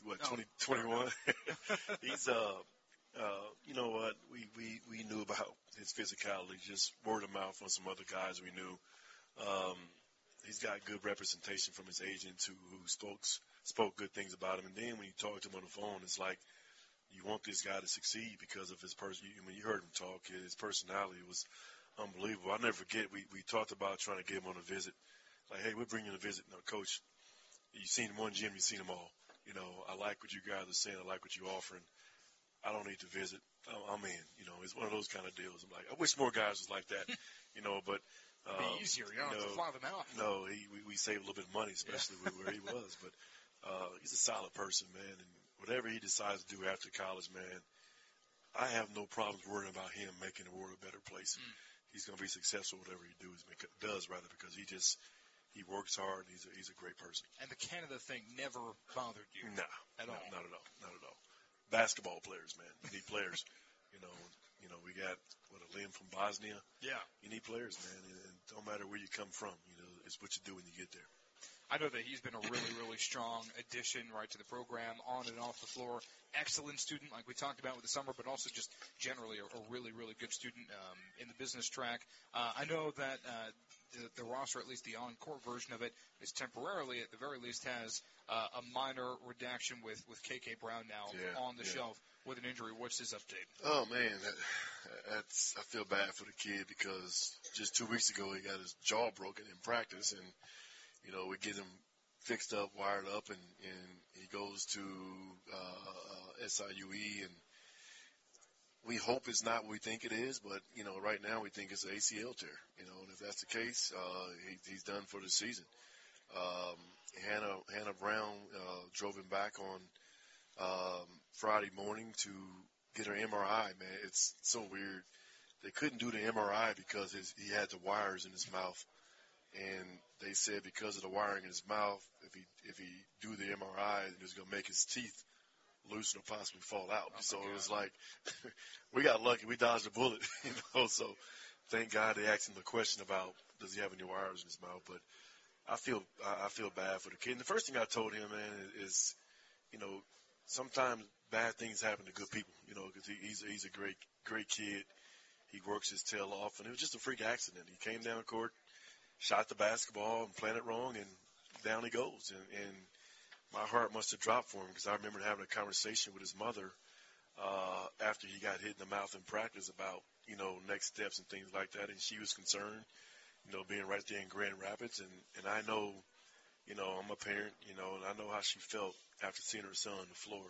He's you know what? We knew about his physicality, just word of mouth from some other guys we knew. He's got good representation from his agent who spoke good things about him. And then when you talk to him on the phone, it's like you want this guy to succeed because of his person. When you heard him talk, his personality was unbelievable. I'll never forget, we talked about trying to get him on a visit. Like, hey, we'll bring you on a visit. No, Coach, you've seen one gym, you've seen them all. You know, I like what you guys are saying. I like what you're offering. I don't need to visit. I'm in. You know, it's one of those kind of deals. I'm like, I wish more guys was like that. You know, but Be easier, you don't have to fly them out. No, we saved a little bit of money, especially where he was. But he's a solid person, man. And whatever he decides to do after college, man, I have no problems worrying about him making the world a better place. He's going to be successful whatever he does, because he works hard. And he's a great person. And the Canada thing never bothered you? No, at all. Not at all. Not at all. Basketball players, man. You need players. We got a Liam from Bosnia. Yeah. You need players, man. And don't matter where you come from. It's what you do when you get there. I know that he's been a really, really strong addition, right, to the program, on and off the floor. Excellent student, like we talked about with the summer, but also just generally a really, really good student in the business track. I know that the roster, at least the on-court version of it, is temporarily, at the very least, has a minor redaction with KK Brown now on the shelf with an injury. What's his update? Oh, man, I feel bad for the kid because just 2 weeks ago he got his jaw broken in practice, and we get him fixed up, wired up, and he goes to SIUE, and we hope it's not what we think it is, but, right now we think it's an ACL tear, and if that's the case, he's done for the season. Hannah Brown drove him back on Friday morning to get her MRI, man. It's so weird. They couldn't do the MRI because he had the wires in his mouth. And they said because of the wiring in his mouth, if he do the MRI, it was going to make his teeth loosen or possibly fall out. So it was like, we got lucky. We dodged a bullet, So thank God they asked him the question about does he have any wires in his mouth. But I feel bad for the kid. And the first thing I told him, man, is, sometimes bad things happen to good people, because he's a great kid. He works his tail off, and it was just a freak accident. He came down court, shot the basketball and planted wrong, and down he goes. And my heart must have dropped for him because I remember having a conversation with his mother after he got hit in the mouth in practice about, next steps and things like that. And she was concerned, being right there in Grand Rapids. And I know, I'm a parent, and I know how she felt after seeing her son on the floor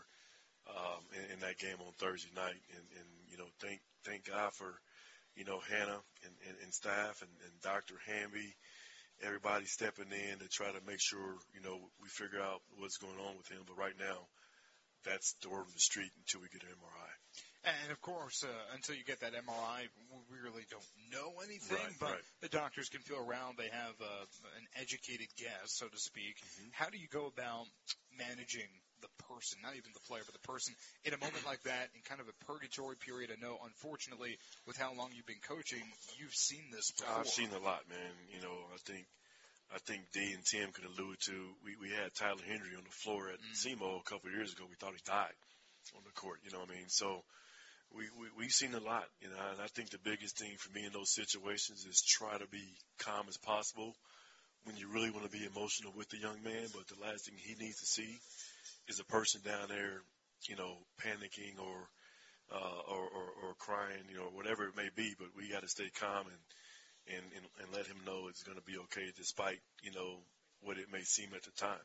in that game on Thursday night. And thank God for, Hannah and staff and Dr. Hamby, everybody stepping in to try to make sure, we figure out what's going on with him. But right now, that's the word on the street until we get an MRI. And, of course, until you get that MRI, we really don't know anything. But the doctors can feel around. They have an educated guess, so to speak. Mm-hmm. How do you go about managing the person, not even the player, but the person, in a moment like that, in kind of a purgatory period? I know, unfortunately, with how long you've been coaching, you've seen this before. I've seen a lot, man. I think D and Tim could allude to, we had Tyler Henry on the floor at SEMO a couple of years ago. We thought he died on the court, you know what I mean? So we've seen a lot, and I think the biggest thing for me in those situations is try to be calm as possible when you really want to be emotional with the young man. But the last thing he needs to see is a person down there, panicking or crying, whatever it may be. But we got to stay calm and let him know it's going to be okay, despite what it may seem at the time.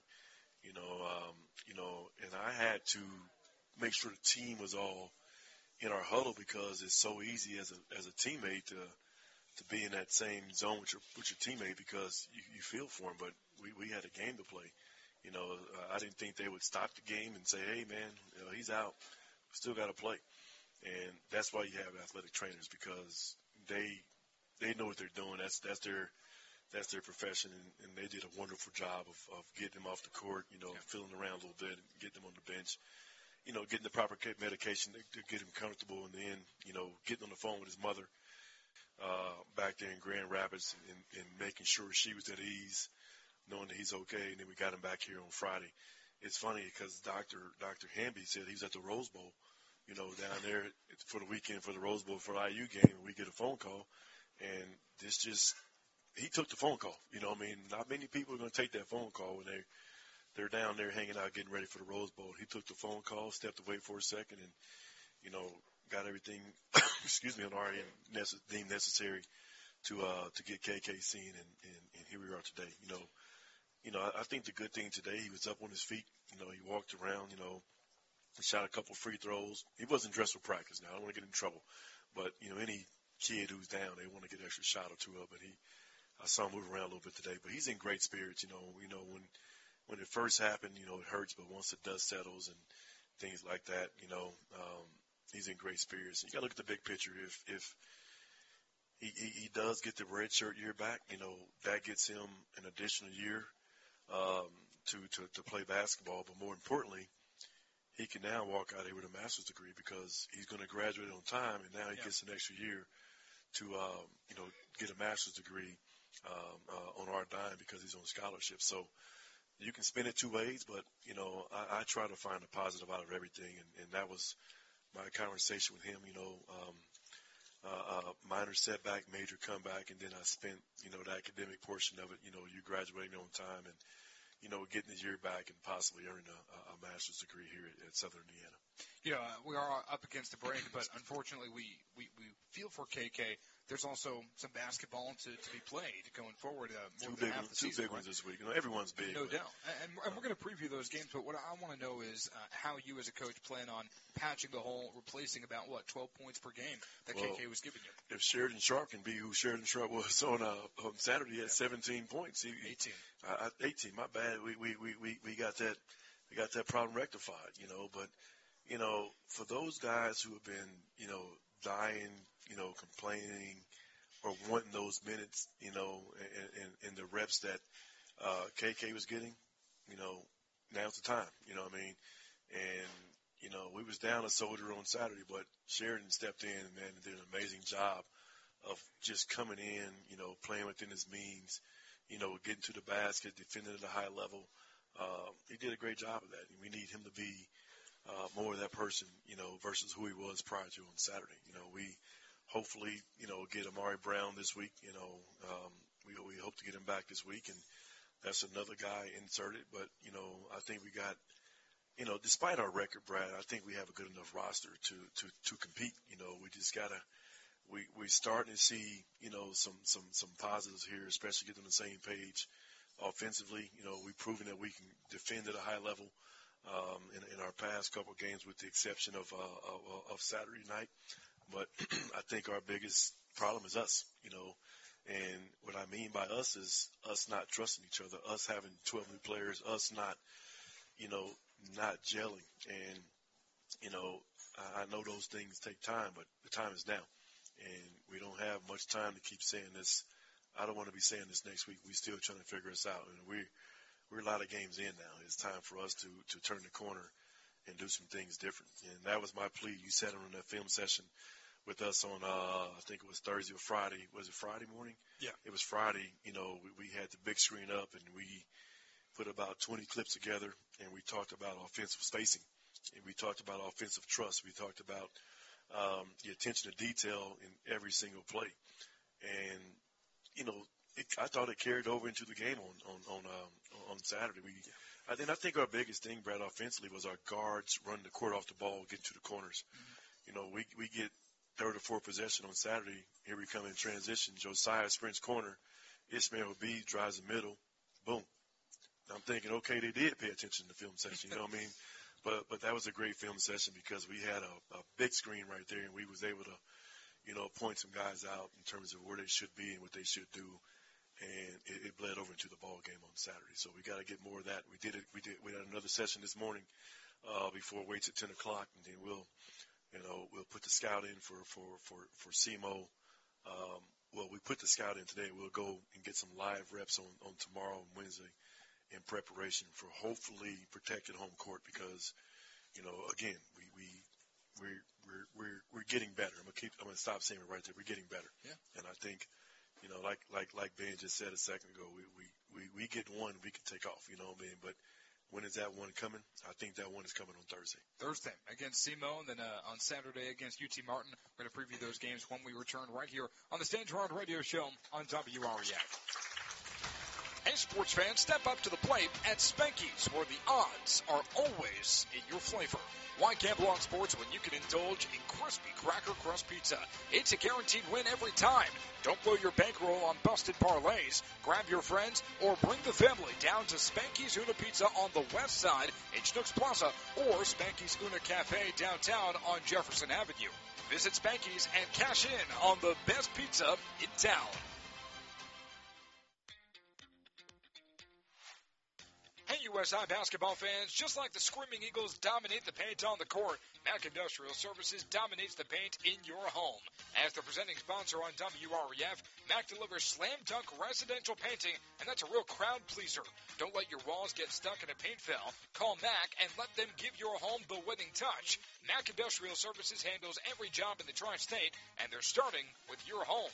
And I had to make sure the team was all in our huddle because it's so easy as a teammate to be in that same zone with your teammate because you feel for him. But we had a game to play. I didn't think they would stop the game and say, hey, man, he's out. We still got to play. And that's why you have athletic trainers because they know what they're doing. That's their profession, and they did a wonderful job of getting him off the court, filling around a little bit and getting him on the bench, getting the proper medication to get him comfortable, and then, getting on the phone with his mother back there in Grand Rapids and making sure she was at ease, knowing that he's okay, and then we got him back here on Friday. It's funny because Dr. Hamby said he was at the Rose Bowl, down there for the weekend for the Rose Bowl for the IU game, and we get a phone call, and he took the phone call. Not many people are going to take that phone call when they're down there hanging out, getting ready for the Rose Bowl. He took the phone call, stepped away for a second, and, got everything, on our end deemed necessary to get KK seen, and here we are today. I think the good thing today, he was up on his feet. He walked around, he shot a couple free throws. He wasn't dressed for practice now. I don't want to get in trouble. But, any kid who's down, they want to get an extra shot or two up. But I saw him move around a little bit today, but he's in great spirits. When it first happened, it hurts, but once the dust settles and things like that, he's in great spirits. You got to look at the big picture. If he does get the red shirt year back, that gets him an additional year to play basketball. But more importantly, he can now walk out here with a master's degree because he's going to graduate on time, and now he gets an extra year to get a master's degree on our dime because he's on scholarship. So you can spin it two ways, but I try to find a positive out of everything, and that was my conversation with him. Minor setback, major comeback, and then I spent the academic portion of it. You graduating on time and getting his year back and possibly earning a master's degree here at Southern Indiana. We are up against the break, but unfortunately we feel for KK. There's also some basketball to be played going forward. Two big ones this week. Everyone's big. No doubt. And we're going to preview those games, but what I want to know is how you as a coach plan on patching the hole, replacing about, 12 points per game that KK was giving you. If Sheridan Sharp can be who Sheridan Sharp was on Saturday, he had 17 points. 18. 18, my bad. We got that problem rectified, but, for those guys who have been, dying, complaining or wanting those minutes, and the reps that KK was getting, now's the time, And, we was down a soldier on Saturday, but Sheridan stepped in, man, and did an amazing job of just coming in, playing within his means, getting to the basket, defending at a high level. He did a great job of that, and we need him to be more of that person, versus who he was prior to on Saturday. We hopefully, get Amari Brown this week. We hope to get him back this week, and that's another guy inserted. But, I think we got, despite our record, Brad, I think we have a good enough roster to compete. We just gotta, we're starting to see, some positives here, especially getting on the same page offensively. We've proven that we can defend at a high level. In our past couple of games, with the exception of Saturday night. But I think our biggest problem is us, and what I mean by us is us not trusting each other, us having 12 new players, us not, not gelling. And, I know those things take time, but the time is now. And we don't have much time to keep saying this. I don't want to be saying this next week. We're still trying to figure this out. And we're a lot of games in now. It's time for us to turn the corner and do some things different. And that was my plea. You sat on that film session with us on, I think it was Thursday or Friday. Was it Friday morning? Yeah. It was Friday. We had the big screen up, and we put about 20 clips together, and we talked about offensive spacing. And we talked about offensive trust. We talked about the attention to detail in every single play. And, I thought it carried over into the game on Saturday. I think our biggest thing, Brad, offensively, was our guards running the court off the ball, getting to the corners. We get third or fourth possession on Saturday. Here we come in transition. Josiah sprints corner. Ishmael Habib drives the middle. Boom. I'm thinking, okay, they did pay attention to the film session. You know what I mean? But that was a great film session because we had a big screen right there, and we was able to, point some guys out in terms of where they should be and what they should do. And it bled over into the ball game on Saturday. So we got to get more of that. We had another session this morning before weights at 10 o'clock, and then we'll put the scout in for SEMO. We put the scout in today. We'll go and get some live reps on tomorrow and Wednesday in preparation for hopefully protected home court because, again, we're getting better. I'm gonna stop saying it right there. We're getting better. Yeah. And I think, like Ben just said a second ago, we get one, we can take off, but when is that one coming? I think that one is coming on Thursday. Thursday against SEMO, and then on Saturday against UT Martin. We're going to preview those games when we return right here on the Stan Gerard Radio Show on WREF. Hey, sports fans, step up to the plate at Spanky's, where the odds are always in your flavor. Why gamble on sports when you can indulge in crispy cracker crust pizza? It's a guaranteed win every time. Don't blow your bankroll on busted parlays. Grab your friends or bring the family down to Spanky's Una Pizza on the west side in Schnucks Plaza or Spanky's Una Cafe downtown on Jefferson Avenue. Visit Spanky's and cash in on the best pizza in town. USI basketball fans, just like the Screaming Eagles dominate the paint on the court, Mac Industrial Services dominates the paint in your home. As the presenting sponsor on WREF, Mac delivers slam dunk residential painting, and that's a real crowd pleaser. Don't let your walls get stuck in a paint fill. Call Mac and let them give your home the winning touch. Mac Industrial Services handles every job in the tri-state, and they're starting with your home.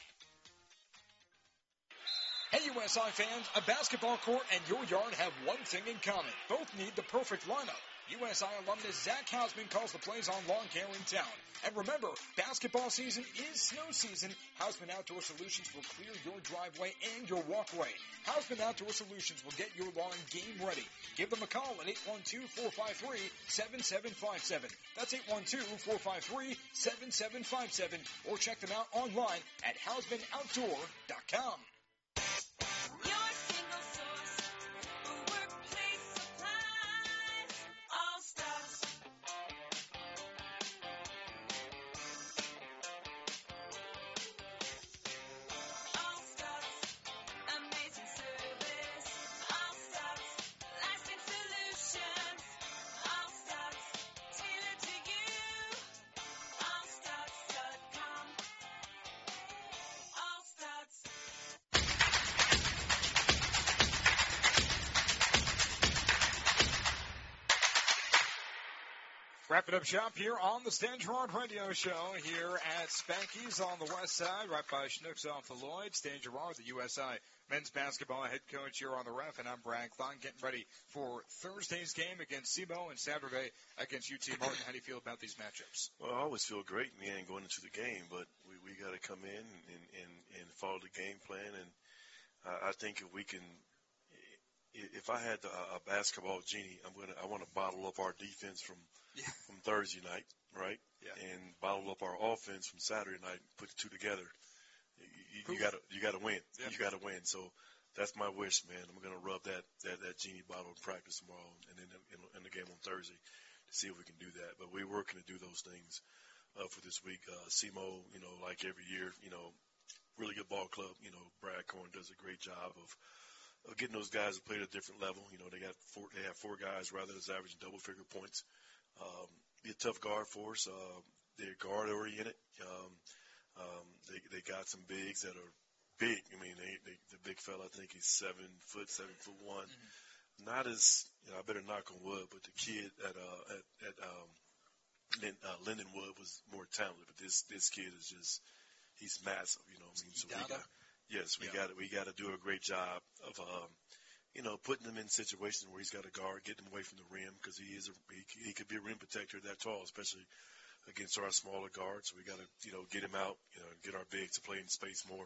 Hey USI fans, a basketball court and your yard have one thing in common. Both need the perfect lineup. USI alumnus Zach Hausman calls the plays on lawn care in town. And remember, basketball season is snow season. Hausman Outdoor Solutions will clear your driveway and your walkway. Hausman Outdoor Solutions will get your lawn game ready. Give them a call at 812-453-7757. That's 812-453-7757. Or check them out online at HausmanOutdoor.com. Your single source for workplace supplies. All Stars. All Stars. Amazing service. All Stars. Lasting solutions. All Stars. Tailored to you. AllStars.com. All Stars. Wrapping up shop here on the Stan Gerard Radio Show here at Spanky's on the west side, right by Schnucks off the Lloyd. Stan Gerard, the USI men's basketball head coach here on the ref, and I'm Brad Klein getting ready for Thursday's game against SEMO and Saturday against UT Martin. How do you feel about these matchups? Well, I always feel great, man, going into the game, but we got to come in and follow the game plan. And I think if we can, if I had a basketball genie, I want to bottle up our defense from Thursday night, right? Yeah. And bottle up our offense from Saturday night, put the two together. You got to win. Yeah. You got to win. So that's my wish, man. I'm going to rub that genie bottle in practice tomorrow and then in the game on Thursday to see if we can do that. But we're working to do those things for this week. SEMO, like every year, really good ball club. Brad Corn does a great job of getting those guys to play at a different level. They have four guys rather than averaging double-figure points. Be a tough guard for us. They're guard-oriented. They got some bigs that are big. I mean, the big fella, I think he's 7'1". Mm-hmm. Not as, I better knock on wood, but the kid at Lindenwood was more talented. But this kid is just, he's massive. So we got to do a great job of putting him in situations where he's got a guard, getting him away from the rim, because he could be a rim protector that tall, especially against our smaller guards. So we got to, get him out, get our bigs to play in space more.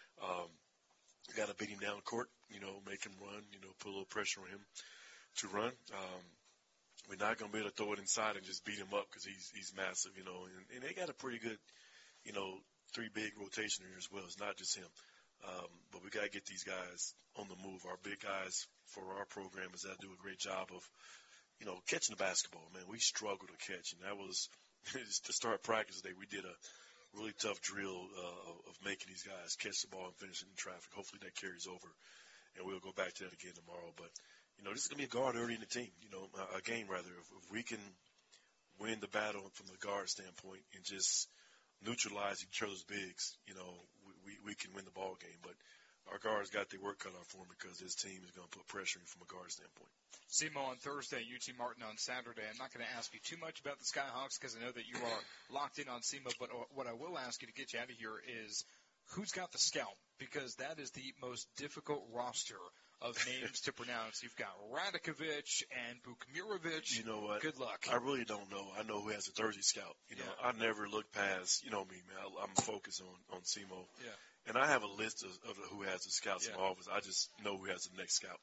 We got to beat him down court, make him run, put a little pressure on him to run. We're not going to be able to throw it inside and just beat him up because he's massive, and they got a pretty good, three big rotation here as well. It's not just him. But we got to get these guys on the move. Our big guys for our program is that do a great job of, catching the basketball, man. We struggle to catch, and that was to start practice today. We did a really tough drill of making these guys catch the ball and finish it in traffic. Hopefully that carries over, and we'll go back to that again tomorrow. But, this is going to be a guard early in the team, a game rather. If we can win the battle from the guard standpoint and just neutralize each other's bigs, we can win the ball game. But our guards got their work cut out for them because this team is going to put pressure in from a guard standpoint. SEMO on Thursday, UT Martin on Saturday. I'm not going to ask you too much about the Skyhawks because I know that you are locked in on SEMO, but what I will ask you to get you out of here is who's got the scout, because that is the most difficult roster of names to pronounce. You've got Radakovic and Bukmirovic. You know what? Good luck. I really don't know. I know who has a Thursday scout. I never look past, me, man. I'm focused on SEMO. Yeah. And I have a list of who has the scouts in my office. I just know who has the next scout.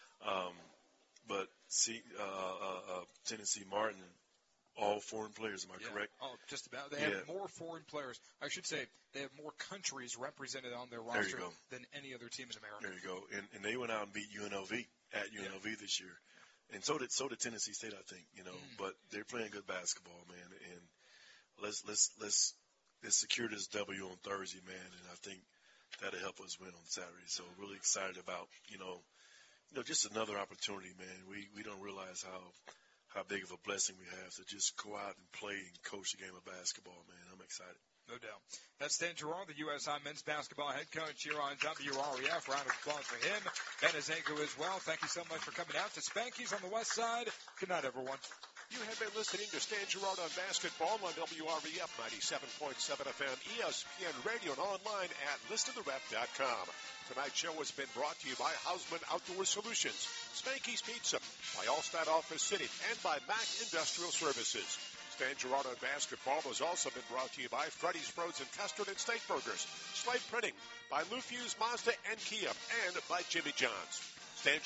But Tennessee Martin, all foreign players, am I correct? Oh, just about. They have more foreign players. I should say they have more countries represented on their roster than any other team in America. There you go. And they went out and beat UNLV at UNLV this year. And so did Tennessee State, I think, But they're playing good basketball, man. And let's secure this W on Thursday, man. And I think that'll help us win on Saturday. So really excited about, Just another opportunity, man. We don't realize how big of a blessing we have to just go out and play and coach the game of basketball, man. I'm excited. No doubt. That's Dan Gerard, the USI men's basketball head coach here on WREF. Round of applause for him. Ben Azenko as well. Thank you so much for coming out to Spanky's on the west side. Good night, everyone. You have been listening to Stan Gerard on basketball on WREF 97.7 FM, ESPN Radio, and online at listenthorep.com. Tonight's show has been brought to you by Hausman Outdoor Solutions, Spanky's Pizza, by Allstat Office City, and by Mac Industrial Services. Stan Gerard on basketball has also been brought to you by Freddy's Frozen Custard and Steak Burgers, Slate Printing, by Lou Fuse Mazda and Kia, and by Jimmy John's.